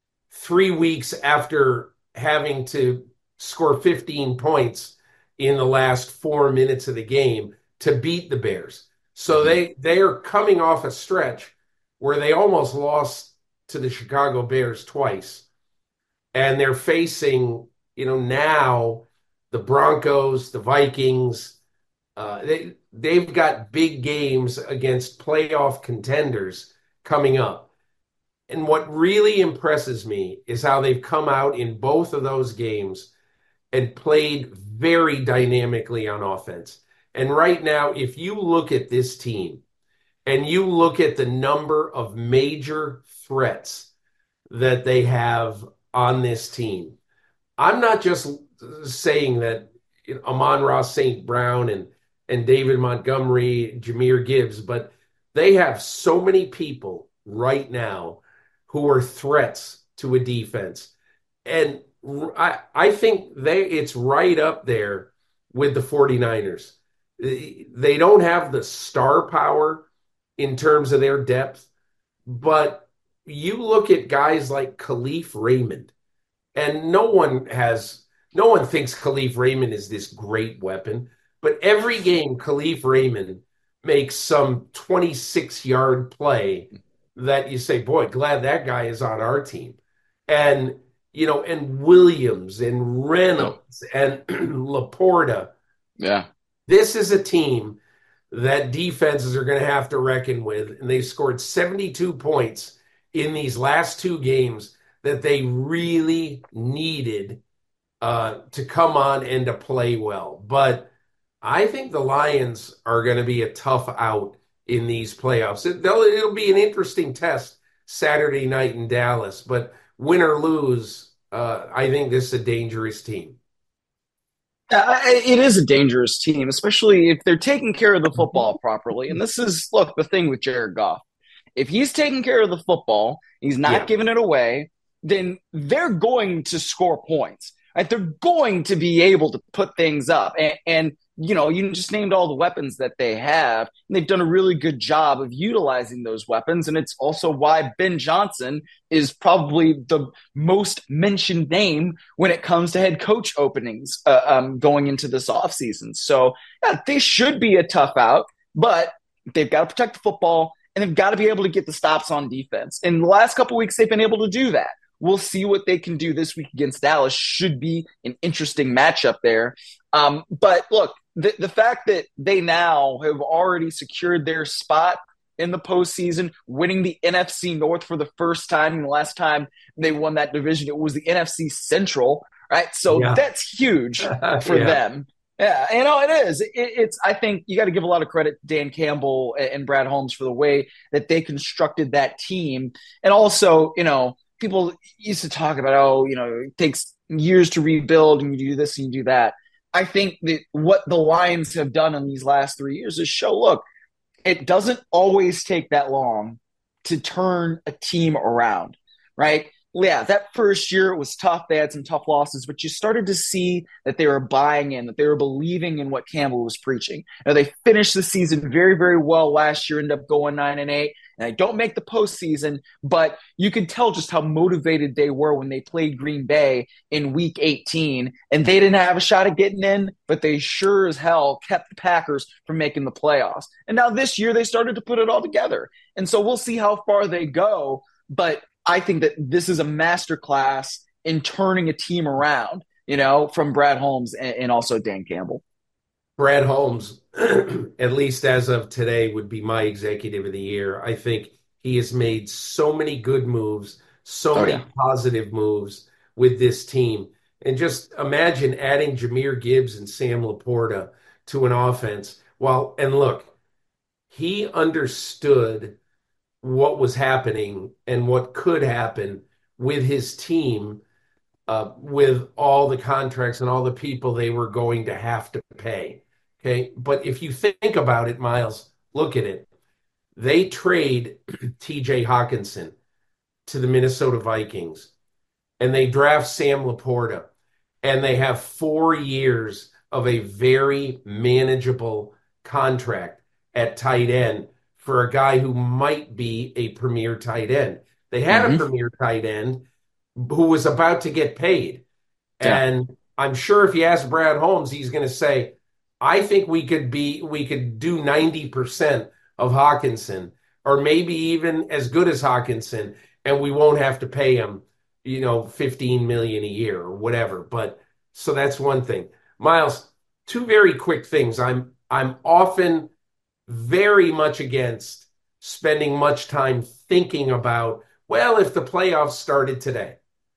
3 weeks after having to score 15 points in the last 4 minutes of the game to beat the Bears. So they are coming off a stretch where they almost lost to the Chicago Bears twice. And they're facing, now the Broncos, the Vikings. They've got big games against playoff contenders coming up. And what really impresses me is how they've come out in both of those games and played very dynamically on offense. And right now, if you look at this team and you look at the number of major threats that they have on this team, I'm not just saying that Amon-Ra St. Brown and David Montgomery, Jahmyr Gibbs, but they have so many people right now who are threats to a defense. And I think it's right up there with the 49ers. They don't have the star power in terms of their depth, but you look at guys like Khalif Raymond, and no one thinks Khalif Raymond is this great weapon, but every game Khalif Raymond makes some 26-yard play that you say, boy, glad that guy is on our team. And, and Williams and Reynolds and Laporta. Yeah. This is a team that defenses are going to have to reckon with. And they scored 72 points in these last two games that they really needed to come on and to play well. But I think the Lions are going to be a tough out in these playoffs. It'll be an interesting test Saturday night in Dallas, but win or lose, I think this is a dangerous team. It is a dangerous team, especially if they're taking care of the football properly. And this is, look, the thing with Jared Goff. If he's taking care of the football, he's not giving it away, then they're going to score points. Right? They're going to be able to put things up. And you just named all the weapons that they have, and they've done a really good job of utilizing those weapons. And it's also why Ben Johnson is probably the most mentioned name when it comes to head coach openings going into this offseason. So they should be a tough out, but they've got to protect the football, and they've got to be able to get the stops on defense. In the last couple of weeks, they've been able to do that. We'll see what they can do this week against Dallas. Should be an interesting matchup there. But look, the fact that they now have already secured their spot in the postseason, winning the NFC North for the first time. And the last time they won that division, it was the NFC Central, right? So that's huge for them. Yeah, it is. It's. I think you got to give a lot of credit to Dan Campbell and Brad Holmes for the way that they constructed that team. And also, people used to talk about, it takes years to rebuild and you do this and you do that. I think that what the Lions have done in these last 3 years is show, look, it doesn't always take that long to turn a team around, right? Yeah, that first year it was tough. They had some tough losses, but you started to see that they were buying in, that they were believing in what Campbell was preaching. Now, they finished the season very, very well last year, ended up going 9-8, and I don't make the postseason, but you could tell just how motivated they were when they played Green Bay in Week 18, and they didn't have a shot at getting in, but they sure as hell kept the Packers from making the playoffs. And now this year they started to put it all together, and so we'll see how far they go, but I think that this is a masterclass in turning a team around, from Brad Holmes and also Dan Campbell. Brad Holmes, at least as of today, would be my executive of the year. I think he has made so many good moves, many positive moves with this team. And just imagine adding Jahmyr Gibbs and Sam Laporta to an offense. And look, he understood what was happening and what could happen with his team, with all the contracts and all the people they were going to have to pay. Okay. But if you think about it, Miles, look at it. They trade TJ Hawkinson to the Minnesota Vikings and they draft Sam Laporta and they have 4 years of a very manageable contract at tight end for a guy who might be a premier tight end. They had a premier tight end who was about to get paid. Yeah. And I'm sure if you ask Brad Holmes, he's going to say, I think we could do 90% of Hawkinson, or maybe even as good as Hawkinson, and we won't have to pay him, $15 million a year or whatever. But so that's one thing. Miles, two very quick things. I'm often very much against spending much time thinking about, if the playoffs started today.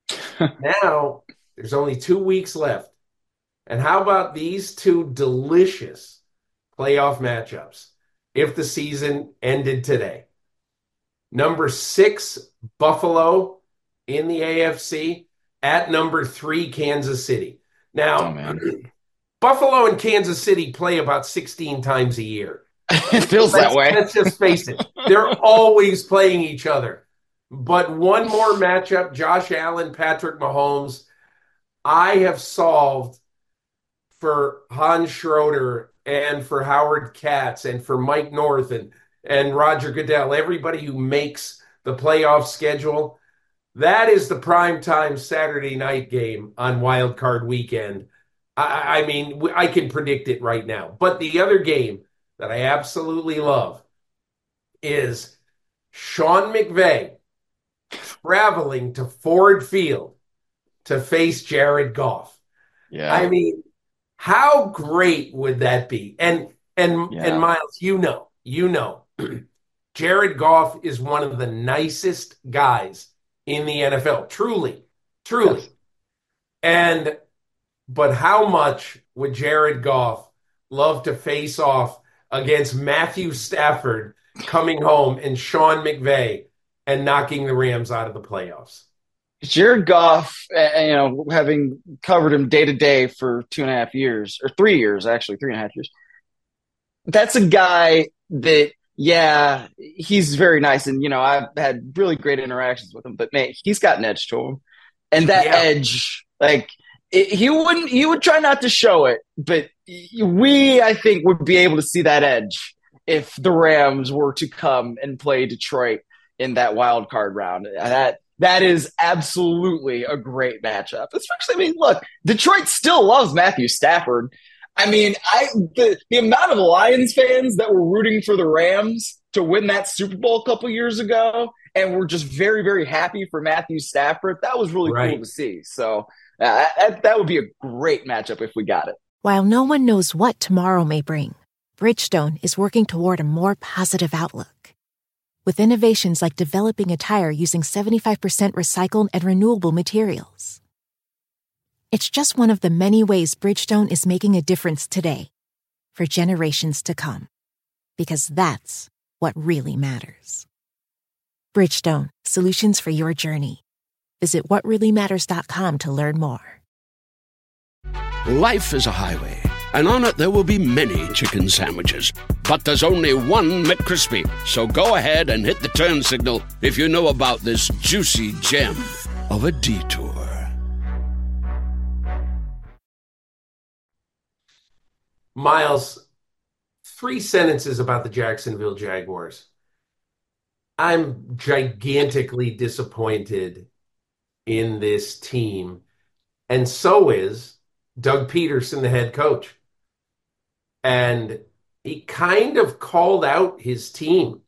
Now, there's only 2 weeks left. And how about these two delicious playoff matchups if the season ended today? Number 6, Buffalo in the AFC at number 3, Kansas City. Now, Buffalo and Kansas City play about 16 times a year. It feels that way. Let's just face it. They're always playing each other. But one more matchup, Josh Allen, Patrick Mahomes, I have solved for Hans Schroeder and for Howard Katz and for Mike North and Roger Goodell, everybody who makes the playoff schedule. That is the primetime Saturday night game on Wild Card Weekend. I mean, I can predict it right now. But the other game that I absolutely love is Sean McVay traveling to Ford Field to face Jared Goff. Yeah. I mean, how great would that be? And Miles, you know, Jared Goff is one of the nicest guys in the NFL. Truly. Yes. But how much would Jared Goff love to face off against Matthew Stafford coming home and Sean McVay and knocking the Rams out of the playoffs? Jared Goff, having covered him day to day for 2.5 years, or 3 years, actually, 3.5 years. That's a guy that, he's very nice. And, I've had really great interactions with him, but man, he's got an edge to him. And that edge, he would try not to show it, but I think, would be able to see that edge if the Rams were to come and play Detroit in that wild card round. That is absolutely a great matchup. Especially, look, Detroit still loves Matthew Stafford. The amount of Lions fans that were rooting for the Rams to win that Super Bowl a couple years ago and were just very, very happy for Matthew Stafford, that was really cool to see. So that would be a great matchup if we got it. While no one knows what tomorrow may bring, Bridgestone is working toward a more positive outlook. With innovations like developing a tire using 75% recycled and renewable materials. It's just one of the many ways Bridgestone is making a difference today for generations to come. Because that's what really matters. Bridgestone, solutions for your journey. Visit whatreallymatters.com to learn more. Life is a highway, and on it there will be many chicken sandwiches. But there's only one McCrispy. So go ahead and hit the turn signal if you know about this juicy gem of a detour. Miles, 3 sentences about the Jacksonville Jaguars. I'm gigantically disappointed in this team, and so is Doug Peterson, the head coach. And he kind of called out his team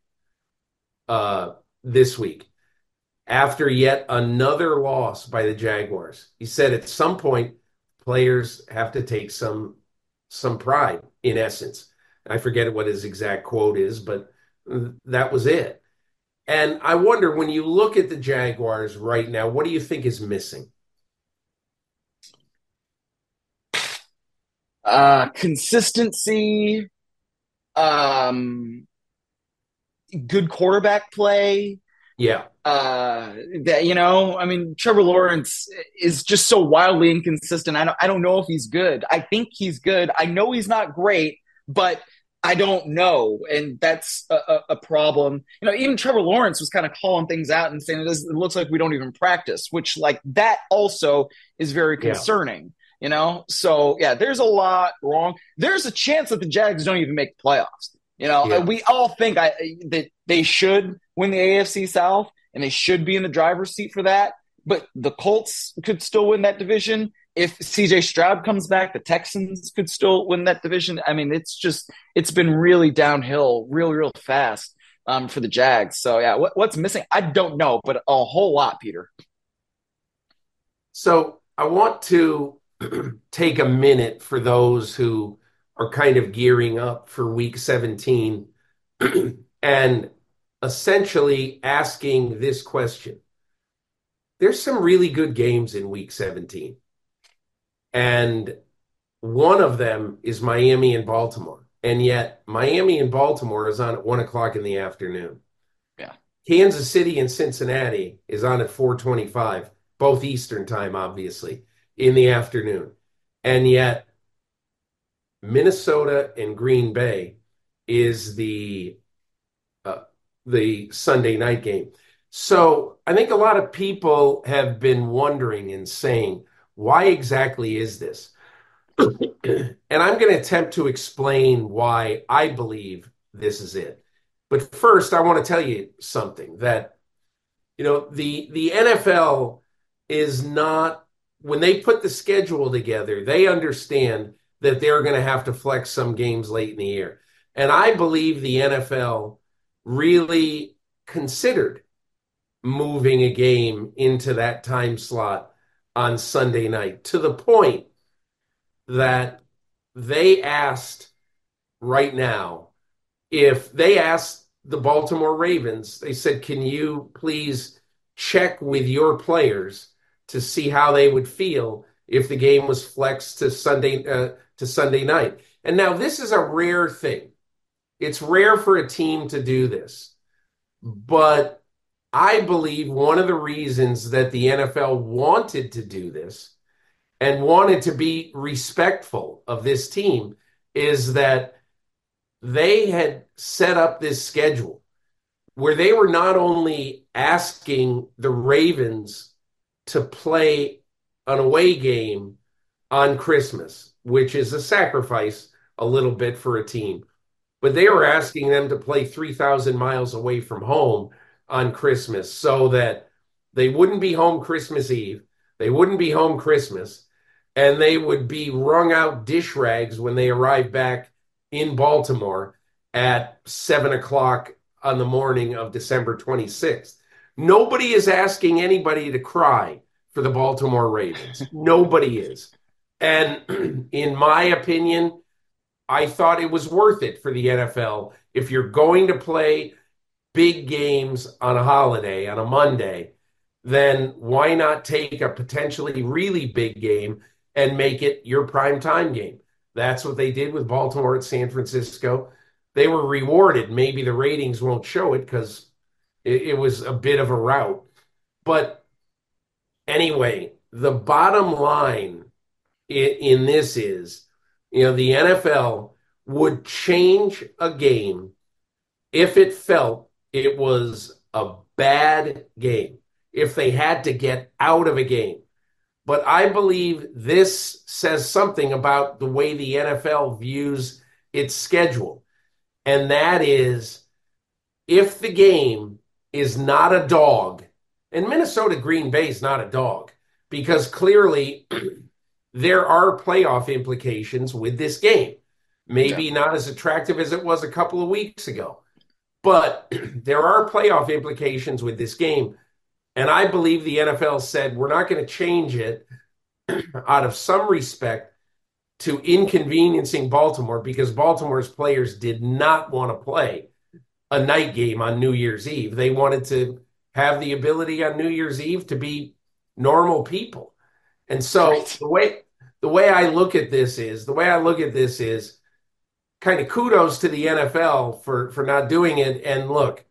this week after yet another loss by the Jaguars. He said at some point, players have to take some pride, in essence. I forget what his exact quote is, but that was it. And I wonder, when you look at the Jaguars right now, what do you think is missing? Consistency, good quarterback play. Yeah. Trevor Lawrence is just so wildly inconsistent. I don't know if he's good. I think he's good. I know he's not great, but I don't know. And that's a problem. Even Trevor Lawrence was kind of calling things out and saying, it looks like we don't even practice, which that also is very concerning. So there's a lot wrong. There's a chance that the Jags don't even make the playoffs. We all think that they should win the AFC South and they should be in the driver's seat for that. But the Colts could still win that division. If CJ Stroud comes back, the Texans could still win that division. I mean, it's been really downhill real fast for the Jags. So, what's missing? I don't know, but a whole lot, Peter. So I want to take a minute for those who are kind of gearing up for Week 17 and essentially asking this question. There's some really good games in Week 17. And one of them is Miami and Baltimore. And yet Miami and Baltimore is on at 1 o'clock in the afternoon. Yeah. Kansas City and Cincinnati is on at 4:25, both Eastern time, obviously, in the afternoon. And yet Minnesota and Green Bay is the Sunday night game. So I think a lot of people have been wondering and saying, why exactly is this? And I'm going to attempt to explain why I believe this is it. But first, I want to tell you something that, the NFL is not, when they put the schedule together, they understand that they're going to have to flex some games late in the year. And I believe the NFL really considered moving a game into that time slot on Sunday night, to the point that they asked right now, if they asked the Baltimore Ravens, they said, can you please check with your players to see how they would feel if the game was flexed to Sunday night. And now this is a rare thing. It's rare for a team to do this. But I believe one of the reasons that the NFL wanted to do this and wanted to be respectful of this team is that they had set up this schedule where they were not only asking the Ravens to play an away game on Christmas, which is a sacrifice a little bit for a team, but they were asking them to play 3,000 miles away from home on Christmas so that they wouldn't be home Christmas Eve, they wouldn't be home Christmas, and they would be wrung out dish rags when they arrived back in Baltimore at 7 o'clock on the morning of December 26th. Nobody is asking anybody to cry for the Baltimore Ravens. Nobody is. And in my opinion, I thought it was worth it for the NFL. If you're going to play big games on a holiday, on a Monday, then why not take a potentially really big game and make it your prime time game. That's what they did with Baltimore at San Francisco. They were rewarded. Maybe the ratings won't show it because it was a bit of a rout. But anyway, the bottom line in this is, the NFL would change a game if it felt it was a bad game, if they had to get out of a game. But I believe this says something about the way the NFL views its schedule. And that is, if the game is not a dog, and Minnesota Green Bay is not a dog, because clearly there are playoff implications with this game. Maybe not as attractive as it was a couple of weeks ago, but there are playoff implications with this game. And I believe the NFL said, we're not going to change it out of some respect to inconveniencing Baltimore, because Baltimore's players did not want to play a night game on New Year's Eve. They wanted to have the ability on New Year's Eve to be normal people. And so the way I look at this is kind of kudos to the NFL for not doing it. And look,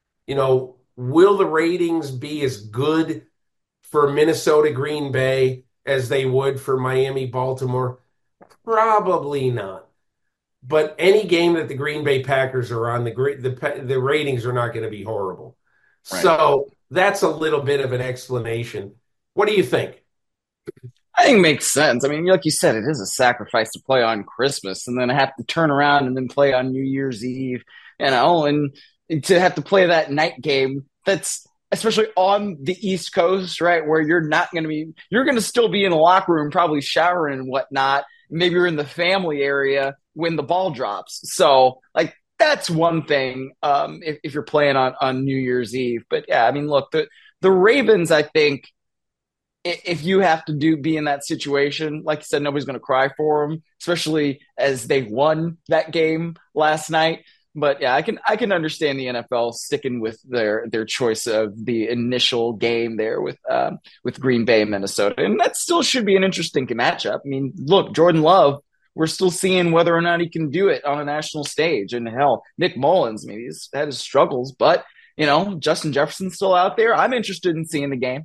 will the ratings be as good for Minnesota Green Bay as they would for Miami Baltimore? Probably not. But any game that the Green Bay Packers are on, the ratings are not going to be horrible. Right. So that's a little bit of an explanation. What do you think? I think it makes sense. I mean, like you said, it is a sacrifice to play on Christmas and then have to turn around and then play on New Year's Eve, and to have to play that night game. That's especially on the East Coast, right? Where you're going to still be in the locker room, probably showering and whatnot. Maybe you're in the family area when the ball drops. So that's one thing if you're playing on New Year's Eve. But yeah, I mean, look, the Ravens, I think, if you have to be in that situation, like you said, nobody's going to cry for them, especially as they won that game last night. But yeah, I can understand the NFL sticking with their choice of the initial game there with Green Bay and Minnesota, and that still should be an interesting matchup. I mean, look, Jordan Love, we're still seeing whether or not he can do it on a national stage. And hell, Nick Mullins, maybe he's had his struggles, but Justin Jefferson's still out there. I'm interested in seeing the game.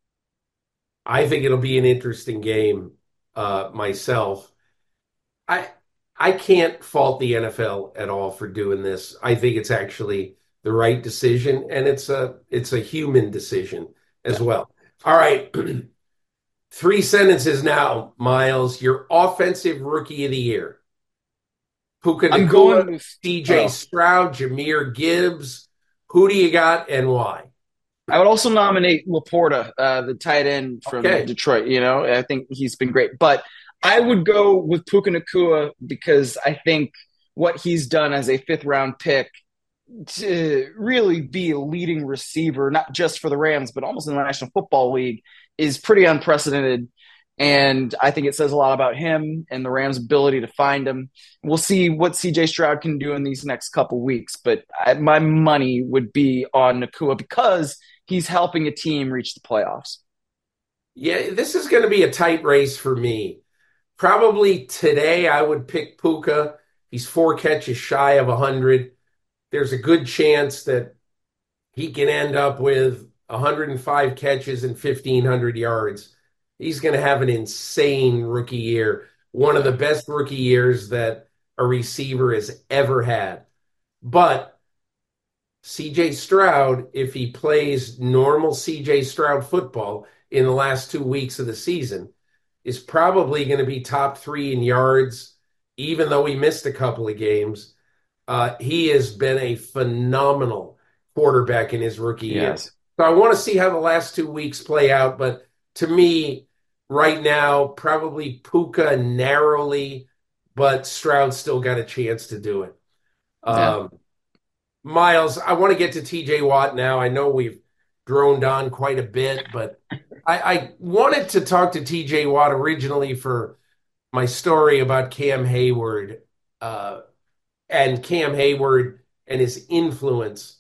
I think it'll be an interesting game myself. I can't fault the NFL at all for doing this. I think it's actually the right decision, and it's a human decision as well. All right. 3 sentences now, Miles. Your offensive rookie of the year. Puka Nacua, CJ Stroud, Jahmyr Gibbs. Who do you got and why? I would also nominate Laporta, the tight end from Detroit. I think he's been great. But I would go with Puka Nacua because I think what he's done as a 5th-round pick to really be a leading receiver, not just for the Rams, but almost in the National Football League, is pretty unprecedented. And I think it says a lot about him and the Rams' ability to find him. We'll see what CJ Stroud can do in these next couple weeks. But my money would be on Nacua because he's helping a team reach the playoffs. Yeah, this is going to be a tight race for me. Probably today I would pick Puka. He's 4 catches shy of 100. There's a good chance that he can end up with 105 catches and 1,500 yards. He's going to have an insane rookie year. One of the best rookie years that a receiver has ever had. But CJ Stroud, if he plays normal CJ Stroud football in the last 2 weeks of the season, is probably going to be top 3 in yards, even though he missed a couple of games. He has been a phenomenal quarterback in his rookie year. So I want to see how the last 2 weeks play out. But to me, right now, probably Puka narrowly, but Stroud still got a chance to do it. Miles, I want to get to TJ Watt now. I know we've droned on quite a bit, but I wanted to talk to TJ Watt originally for my story about Cam Hayward and Cam Hayward and his influence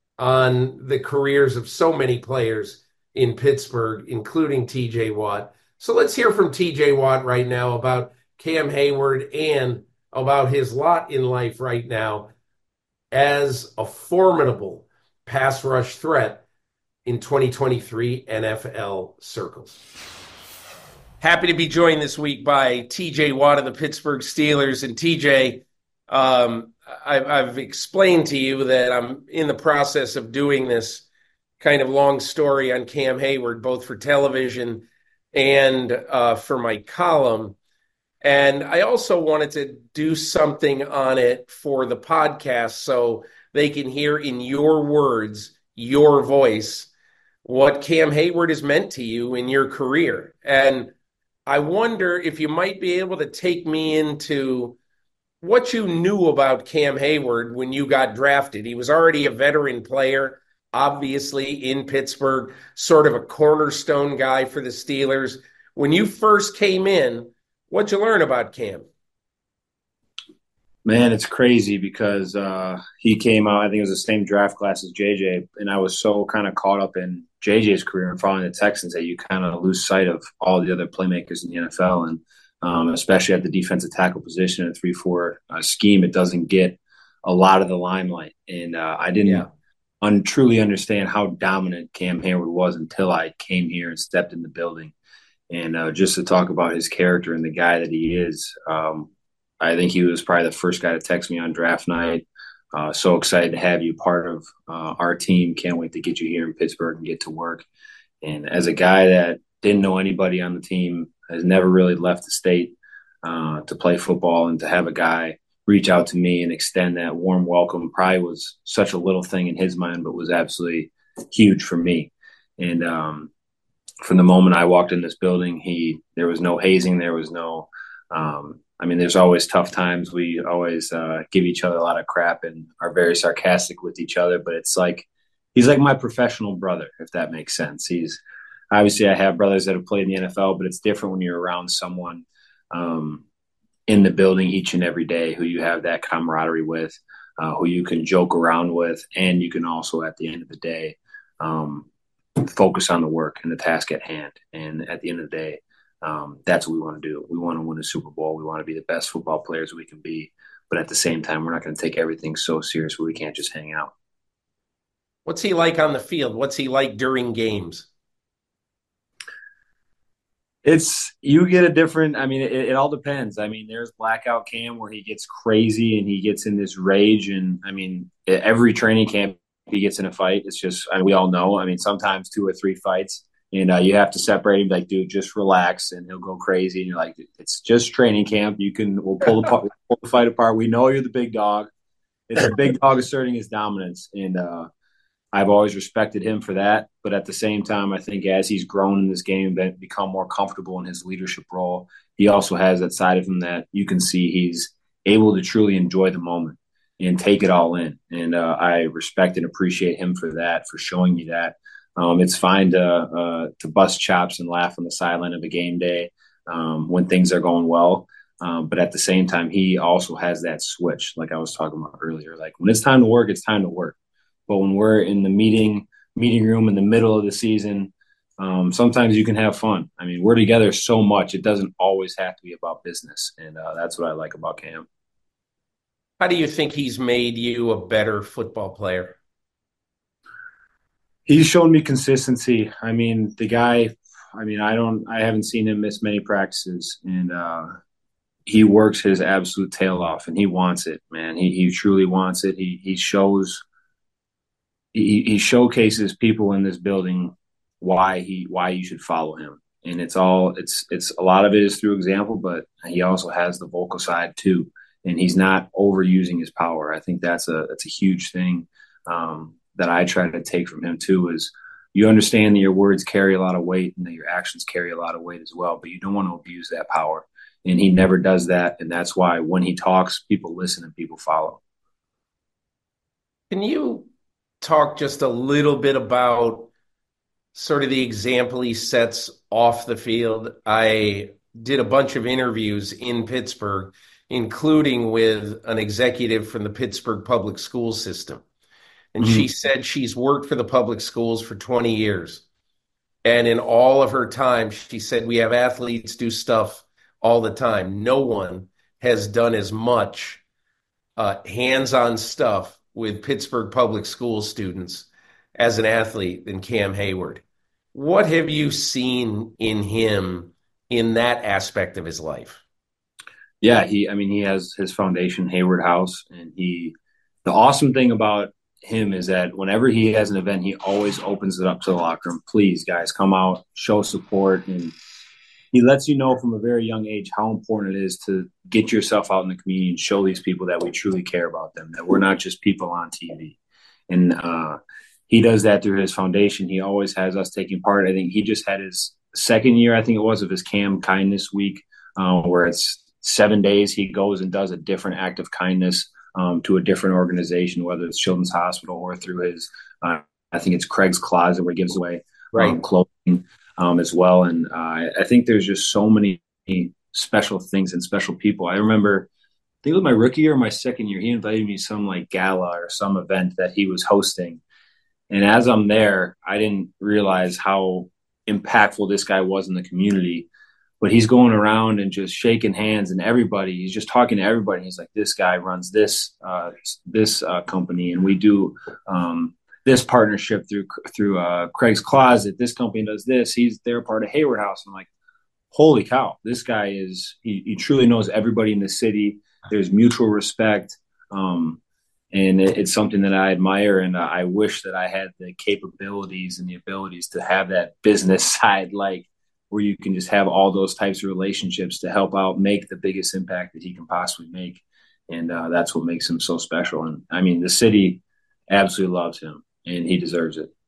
on the careers of so many players in Pittsburgh, including TJ Watt. So let's hear from TJ Watt right now about Cam Hayward and about his lot in life right now as a formidable pass rush threat in 2023 NFL circles. Happy to be joined this week by TJ Watt of the Pittsburgh Steelers. And TJ, I've explained to you that I'm in the process of doing this kind of long story on Cam Hayward, both for television and for my column. And I also wanted to do something on it for the podcast so they can hear in your words, your voice, what Cam Hayward has meant to you in your career. And I wonder if you might be able to take me into what you knew about Cam Hayward when you got drafted. He was already a veteran player, obviously in Pittsburgh, sort of a cornerstone guy for the Steelers. When you first came in, what'd you learn about Cam? Man, it's crazy because he came out, I think it was the same draft class as JJ, and I was so kind of caught up in JJ's career and following the Texans that you kind of lose sight of all the other playmakers in the NFL, and especially at the defensive tackle position in a 3-4 scheme, it doesn't get a lot of the limelight. And I didn't truly understand how dominant Cam Hayward was until I came here and stepped in the building. And just to talk about his character and the guy that he is, I think he was probably the first guy to text me on draft night. So excited to have you part of our team. Can't wait to get you here in Pittsburgh and get to work. And as a guy that didn't know anybody on the team, has never really left the state to play football, and to have a guy reach out to me and extend that warm welcome probably was such a little thing in his mind, but was absolutely huge for me. And from the moment I walked in this building, there was no hazing. There was no there's always tough times. We always give each other a lot of crap and are very sarcastic with each other, but it's like he's like my professional brother, if that makes sense. He's obviously, I have brothers that have played in the NFL, but it's different when you're around someone in the building each and every day who you have that camaraderie with, who you can joke around with, and you can also, at the end of the day, focus on the work and the task at hand. And at the end of the day, that's what we want to do. We want to win a Super Bowl. We want to be the best football players we can be. But at the same time, we're not going to take everything so serious where we can't just hang out. What's he like on the field? What's he like during games? You get a different, it all depends. There's blackout Cam where he gets crazy and he gets in this rage. And every training camp he gets in a fight. It's just, we all know, sometimes 2 or 3 fights. And you have to separate him, like, dude, just relax, and he'll go crazy. And you're like, it's just training camp. We'll pull the fight apart. We know you're the big dog. It's a big dog asserting his dominance. And I've always respected him for that. But at the same time, I think as he's grown in this game, become more comfortable in his leadership role, he also has that side of him that you can see he's able to truly enjoy the moment and take it all in. And I respect and appreciate him for that, for showing me that. It's fine to bust chops and laugh on the sideline of a game day when things are going well. But at the same time, he also has that switch, like I was talking about earlier. Like, when it's time to work, it's time to work. But when we're in the meeting room in the middle of the season, sometimes you can have fun. We're together so much. It doesn't always have to be about business. And that's what I like about Cam. How do you think he's made you a better football player? He's shown me consistency. The guy, I haven't seen him miss many practices, and he works his absolute tail off, and he wants it, man. He truly wants it. He showcases people in this building why you should follow him. And it's a lot of it is through example, but he also has the vocal side too. And he's not overusing his power. I think that's a huge thing. That I try to take from him too, is you understand that your words carry a lot of weight and that your actions carry a lot of weight as well, but you don't want to abuse that power. And he never does that. And that's why when he talks, people listen and people follow. Can you talk just a little bit about sort of the example he sets off the field? I did a bunch of interviews in Pittsburgh, including with an executive from the Pittsburgh public school system. And she said she's worked for the public schools for 20 years. And in all of her time, she said, we have athletes do stuff all the time. No one has done as much hands-on stuff with Pittsburgh Public School students as an athlete than Cam Hayward. What have you seen in him in that aspect of his life? Yeah, he has his foundation, Hayward House, and the awesome thing about him is that whenever he has an event, he always opens it up to the locker room. Please, guys, come out, show support, and he lets you know from a very young age how important it is to get yourself out in the community and show these people that we truly care about them, that we're not just people on TV. And he does that through his foundation. He always has us taking part. I think he just had his second year, I think it was, of his Cam Kindness Week, where it's 7 days he goes and does a different act of kindness to a different organization, whether it's Children's Hospital or through his, I think it's Craig's Closet, where he gives away clothing as well. And I think there's just so many special things and special people. I remember, I think it was my rookie year or my second year, he invited me to some like gala or some event that he was hosting. And as I'm there, I didn't realize how impactful this guy was in the community. But he's going around and just shaking hands and everybody. He's just talking to everybody. He's like, this guy runs this company, and we do this partnership through Craig's Closet. This company does this. They're part of Hayward House. I'm like, holy cow, this guy he truly knows everybody in the city. There's mutual respect, and it's something that I admire, and I wish that I had the capabilities and the abilities to have that business side, like, where you can just have all those types of relationships to help out make the biggest impact that he can possibly make. And that's what makes him so special. And I mean, the city absolutely loves him, and he deserves it.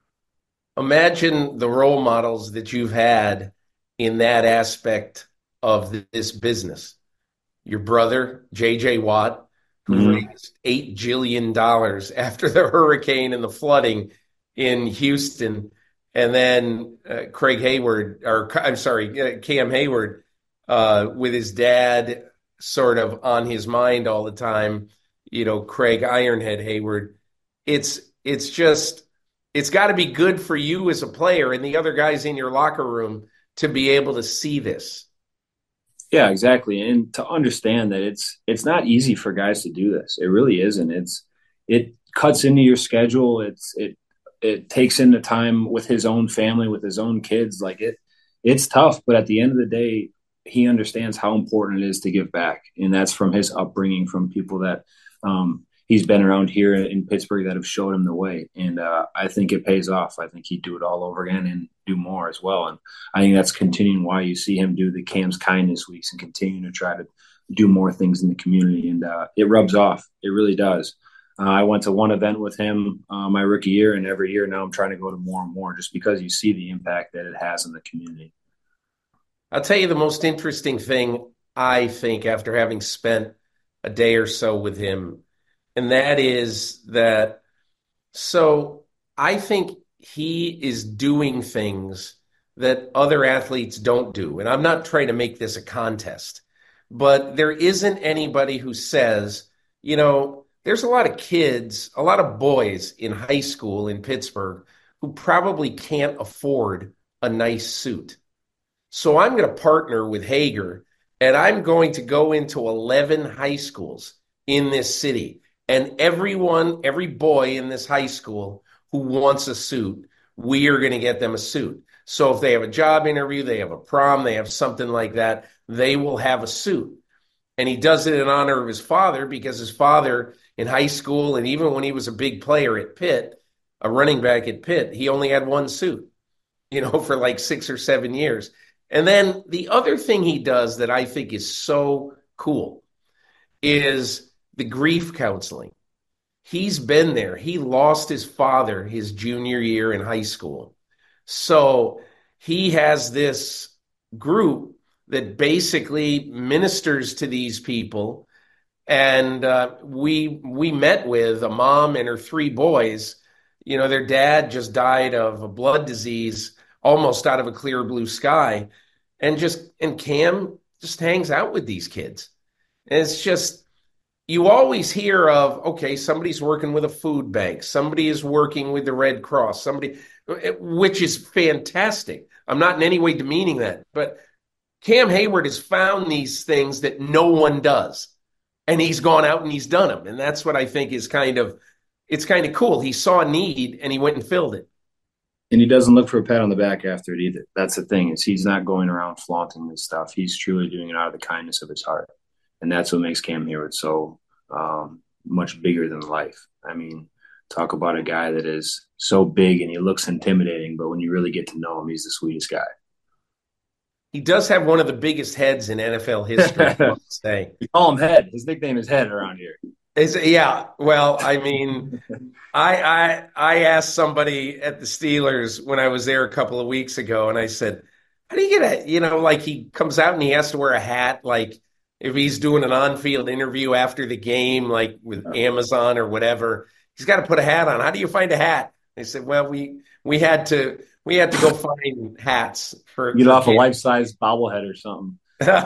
Imagine the role models that you've had in that aspect of this business. Your brother, J.J. Watt, who raised $8 jillion after the hurricane and the flooding in Houston. And then Cam Hayward, with his dad sort of on his mind all the time, Craig Ironhead Hayward. It's got to be good for you as a player and the other guys in your locker room to be able to see this. Yeah, exactly. And to understand that it's not easy for guys to do this. It really isn't. It cuts into your schedule. It takes into time with his own family, with his own kids. Like it's tough, but at the end of the day, he understands how important it is to give back. And that's from his upbringing, from people that he's been around here in Pittsburgh that have showed him the way. And I think it pays off. I think he'd do it all over again and do more as well. And I think that's continuing why you see him do the Cam's Kindness Weeks and continue to try to do more things in the community. And it rubs off. It really does. I went to one event with him my rookie year, and every year now I'm trying to go to more and more just because you see the impact that it has in the community. I'll tell you the most interesting thing, I think, after having spent a day or so with him, and that is that, so I think he is doing things that other athletes don't do. And I'm not trying to make this a contest, but there isn't anybody who says, there's a lot of kids, a lot of boys in high school in Pittsburgh who probably can't afford a nice suit. So I'm going to partner with Hager, and I'm going to go into 11 high schools in this city. And every boy in this high school who wants a suit, we are going to get them a suit. So if they have a job interview, they have a prom, they have something like that, they will have a suit. And he does it in honor of his father, because his father in high school, and even when he was a big player at Pitt, a running back at Pitt, he only had one suit, for like 6 or 7 years. And then the other thing he does that I think is so cool is the grief counseling. He's been there. He lost his father his junior year in high school. So he has this group that basically ministers to these people. And we met with a mom and her 3 boys. Their dad just died of a blood disease almost out of a clear blue sky. And Cam just hangs out with these kids. And it's just, you always hear of, okay, somebody's working with a food bank, somebody is working with the Red Cross, which is fantastic. I'm not in any way demeaning that, but Cam Hayward has found these things that no one does. And he's gone out and he's done them. And that's what I think is it's kind of cool. He saw a need and he went and filled it. And he doesn't look for a pat on the back after it either. That's the thing, is he's not going around flaunting this stuff. He's truly doing it out of the kindness of his heart. And that's what makes Cam Hayward so much bigger than life. I mean, talk about a guy that is so big and he looks intimidating, but when you really get to know him, he's the sweetest guy. He does have one of the biggest heads in NFL history, I must say. We call him Head. His nickname is Head around here. Yeah. Well, I mean, I asked somebody at the Steelers when I was there a couple of weeks ago, and I said, how do you get like he comes out and he has to wear a hat, like if he's doing an on-field interview after the game, like with Amazon or whatever, he's got to put a hat on. How do you find a hat? They said, well, we had to go find hats for get off a life-size bobblehead or something.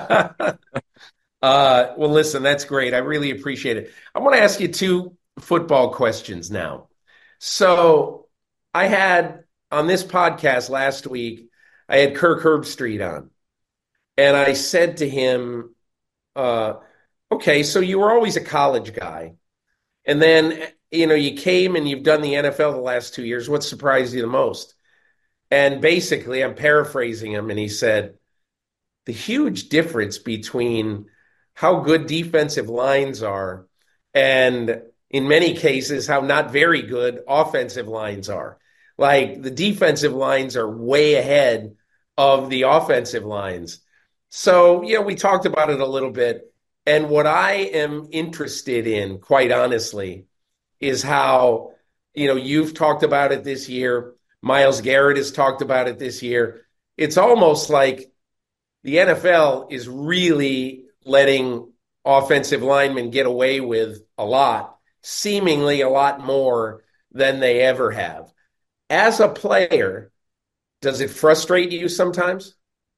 Well, listen, that's great. I really appreciate it. I want to ask you two football questions now. So I had on this podcast last week, I had Kirk Herbstreit on, and I said to him, okay, so you were always a college guy, and then, you came and you've done the NFL the last 2 years. What surprised you the most? And basically, I'm paraphrasing him, and he said, the huge difference between how good defensive lines are and in many cases how not very good offensive lines are. Like the defensive lines are way ahead of the offensive lines. So, we talked about it a little bit. And what I am interested in, quite honestly, is how, you've talked about it this year. Myles Garrett has talked about it this year. It's almost like the NFL is really letting offensive linemen get away with a lot, seemingly a lot more than they ever have. As a player, does it frustrate you sometimes?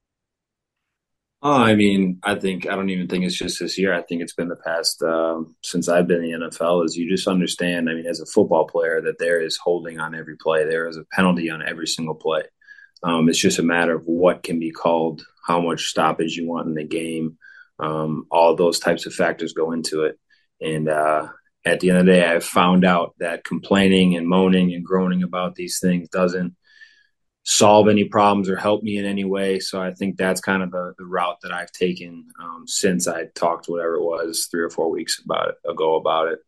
I mean, I don't even think it's just this year. I think it's been the past, since I've been in the NFL, is you just understand, as a football player, that there is holding on every play. There is a penalty on every single play. It's just a matter of what can be called, how much stoppage you want in the game. All those types of factors go into it. And at the end of the day, I've found out that complaining and moaning and groaning about these things doesn't solve any problems or help me in any way. So I think that's kind of the route that I've taken since I talked, whatever it was, 3 or 4 weeks ago about it.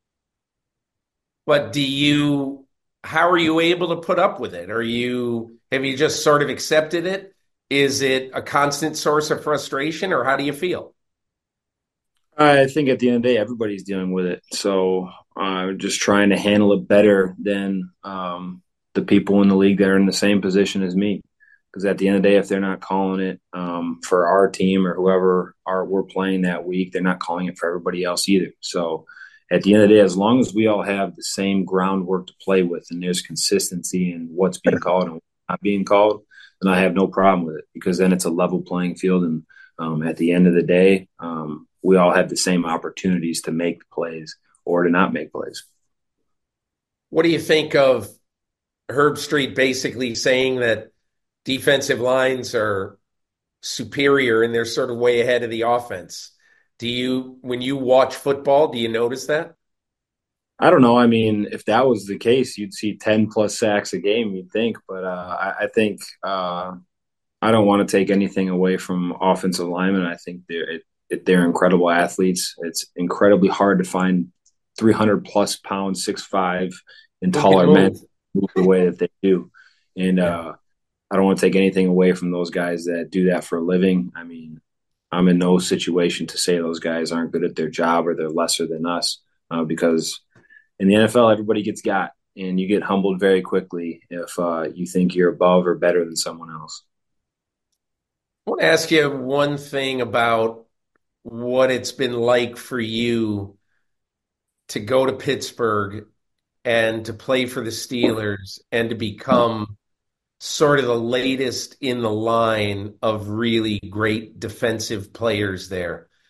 But how are you able to put up with it? Have you just sort of accepted it? Is it a constant source of frustration, or how do you feel? I think at the end of the day, everybody's dealing with it. So just trying to handle it better than the people in the league that are in the same position as me. Because at the end of the day, if they're not calling it for our team or whoever we're playing that week, they're not calling it for everybody else either. So at the end of the day, as long as we all have the same groundwork to play with and there's consistency in what's being called and what's not being called, then I have no problem with it, because then it's a level playing field. And at the end of the day, we all have the same opportunities to make plays or to not make plays. What do you think of Herbstreit basically saying that defensive lines are superior and they're sort of way ahead of the offense? When you watch football, do you notice that? I don't know. If that was the case, you'd see 10 plus sacks a game, you'd think. But I think I don't want to take anything away from offensive linemen. I think they're incredible athletes. It's incredibly hard to find 300 plus pounds, 6'5", and taller men move the way that they do. And I don't want to take anything away from those guys that do that for a living. I'm in no situation to say those guys aren't good at their job or they're lesser than us, because in the NFL, everybody gets got, and you get humbled very quickly if you think you're above or better than someone else. I want to ask you one thing about what it's been like for you to go to Pittsburgh and to play for the Steelers and to become sort of the latest in the line of really great defensive players there.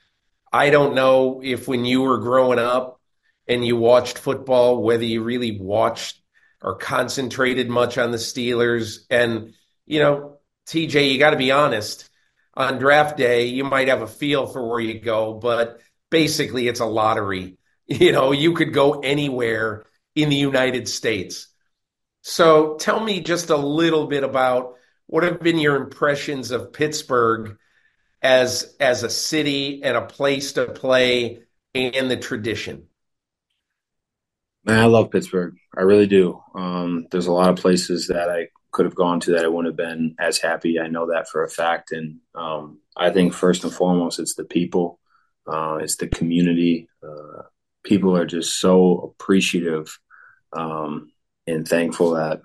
I don't know if when you were growing up and you watched football, whether you really watched or concentrated much on the Steelers. And, TJ, you got to be honest. On draft day, you might have a feel for where you go, but basically it's a lottery. You could go anywhere in the United States. So tell me just a little bit about what have been your impressions of Pittsburgh as a city and a place to play and the tradition. Man, I love Pittsburgh. I really do. There's a lot of places that I could have gone to that I wouldn't have been as happy. I know that for a fact. And I think first and foremost, it's the people. It's the community. People are just so appreciative and thankful that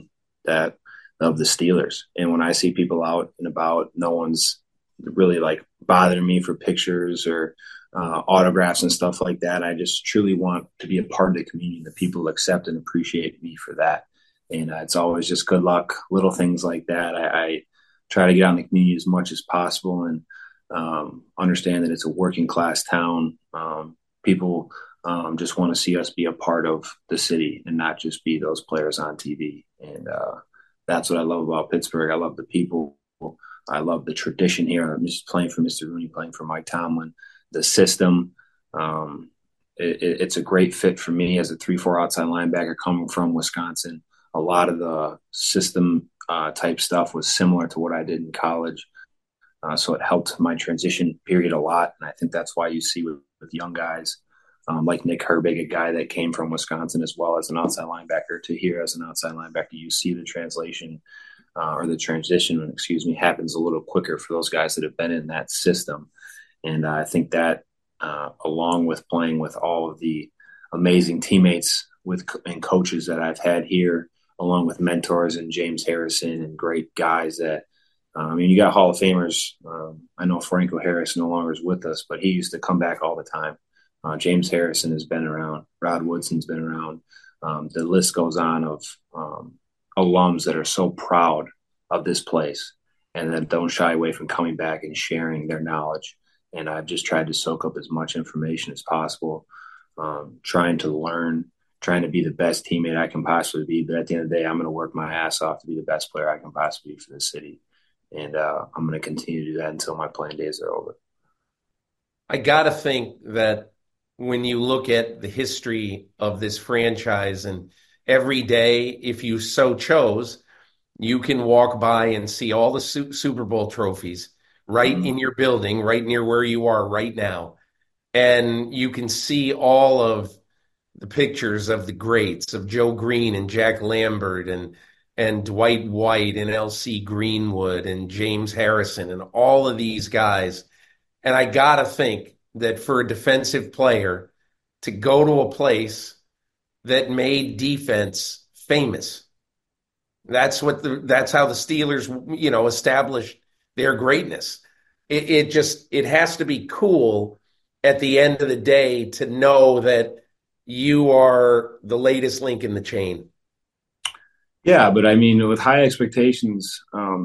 of the Steelers. And when I see people out and about, no one's really like bothering me for pictures or autographs and stuff like that. I just truly want to be a part of the community. The people accept and appreciate me for that. And it's always just good luck, little things like that. I try to get out in the community as much as possible and understand that it's a working class town. People just want to see us be a part of the city and not just be those players on TV. And that's what I love about Pittsburgh. I love the people. I love the tradition here. I'm just playing for Mr. Rooney, playing for Mike Tomlin. The system, it's a great fit for me as a 3-4 outside linebacker coming from Wisconsin. A lot of the system type stuff was similar to what I did in college. So it helped my transition period a lot. And I think that's why you see with young guys like Nick Herbig, a guy that came from Wisconsin as well as an outside linebacker, to here as an outside linebacker, you see the translation or the transition, happens a little quicker for those guys that have been in that system. And I think that along with playing with all of the amazing teammates and coaches that I've had here, along with mentors and James Harrison and great guys that, you got Hall of Famers. I know Franco Harris no longer is with us, but he used to come back all the time. James Harrison has been around. Rod Woodson's been around. The list goes on of alums that are so proud of this place and that don't shy away from coming back and sharing their knowledge. And I've just tried to soak up as much information as possible, trying to learn, trying to be the best teammate I can possibly be. But at the end of the day, I'm going to work my ass off to be the best player I can possibly be for the city. And I'm going to continue to do that until my playing days are over. I got to think that when you look at the history of this franchise, and every day, if you so chose, you can walk by and see all the Super Bowl trophies right in your building, right near where you are right now. And you can see all of the pictures of the greats, of Joe Green and Jack Lambert and Dwight White and L.C. Greenwood and James Harrison and all of these guys. And I got to think that for a defensive player to go to a place that made defense famous, that's how the Steelers, established their greatness. It has to be cool at the end of the day to know that you are the latest link in the chain. Yeah, but with high expectations,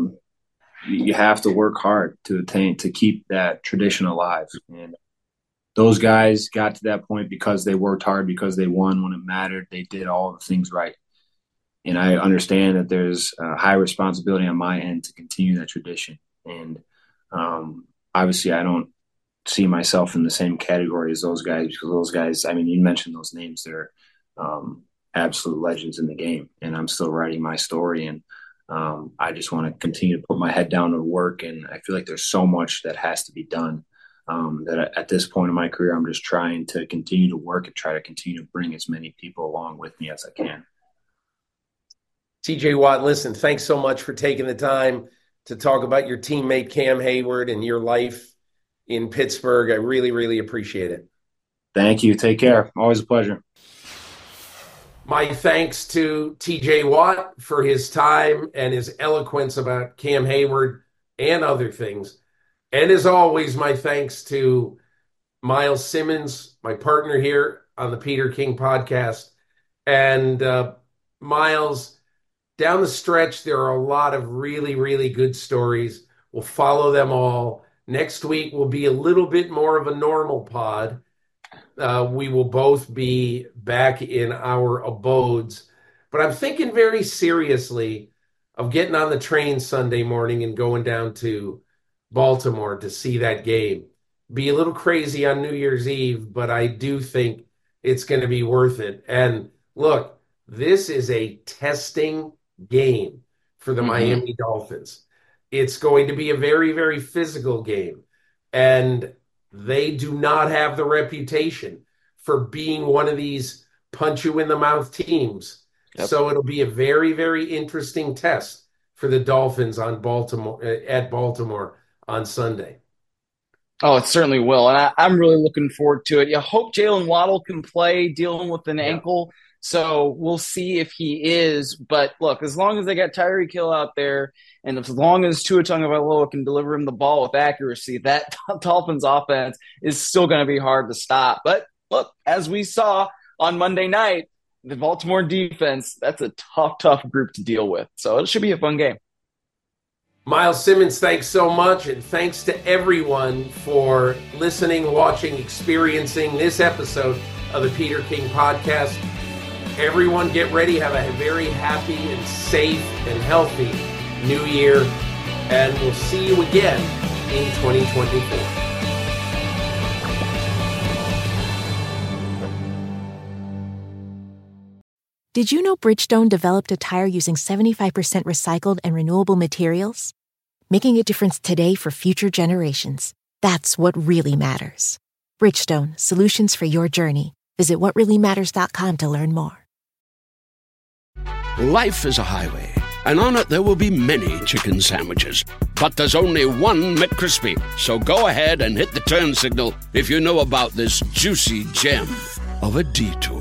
you have to work hard to keep that tradition alive. And those guys got to that point because they worked hard, because they won when it mattered. They did all the things right. And I understand that there's a high responsibility on my end to continue that tradition. And obviously I don't see myself in the same category as those guys, because those guys, you mentioned those names, they're absolute legends in the game. And I'm still writing my story. And I just want to continue to put my head down to work. And I feel like there's so much that has to be done that at this point in my career, I'm just trying to continue to work and try to continue to bring as many people along with me as I can. TJ Watt, listen, thanks so much for taking the time to talk about your teammate Cam Hayward and your life in Pittsburgh. I really, really appreciate it. Thank you. Take care. Always a pleasure. My thanks to TJ Watt for his time and his eloquence about Cam Hayward and other things. And as always, my thanks to Miles Simmons, my partner here on the Peter King podcast. And Miles, down the stretch, there are a lot of really, really good stories. We'll follow them all. Next week will be a little bit more of a normal pod. We will both be back in our abodes. But I'm thinking very seriously of getting on the train Sunday morning and going down to Baltimore to see that game. Be a little crazy on New Year's Eve, but I do think it's going to be worth it. And look, this is a testing game for the Miami Dolphins. It's going to be a very, very physical game. And they do not have the reputation for being one of these punch-you-in-the-mouth teams. Yep. So it'll be a very, very interesting test for the Dolphins at Baltimore on Sunday. Oh, it certainly will. And I'm really looking forward to it. You hope Jalen Waddle can play dealing with an ankle. So we'll see if he is. But look, as long as they got Tyreek Hill out there, and as long as Tua Tagovailoa can deliver him the ball with accuracy, that Dolphins offense is still going to be hard to stop. But look, as we saw on Monday night, the Baltimore defense, that's a tough group to deal with. So it should be a fun game. Miles Simmons, thanks so much. And thanks to everyone for listening, watching, experiencing this episode of the Peter King Podcast. Everyone get ready. Have a very happy and safe and healthy New Year. And we'll see you again in 2024. Did you know Bridgestone developed a tire using 75% recycled and renewable materials? Making a difference today for future generations. That's what really matters. Bridgestone, solutions for your journey. Visit whatreallymatters.com to learn more. Life is a highway, and on it there will be many chicken sandwiches. But there's only one McCrispy. So go ahead and hit the turn signal if you know about this juicy gem of a detour.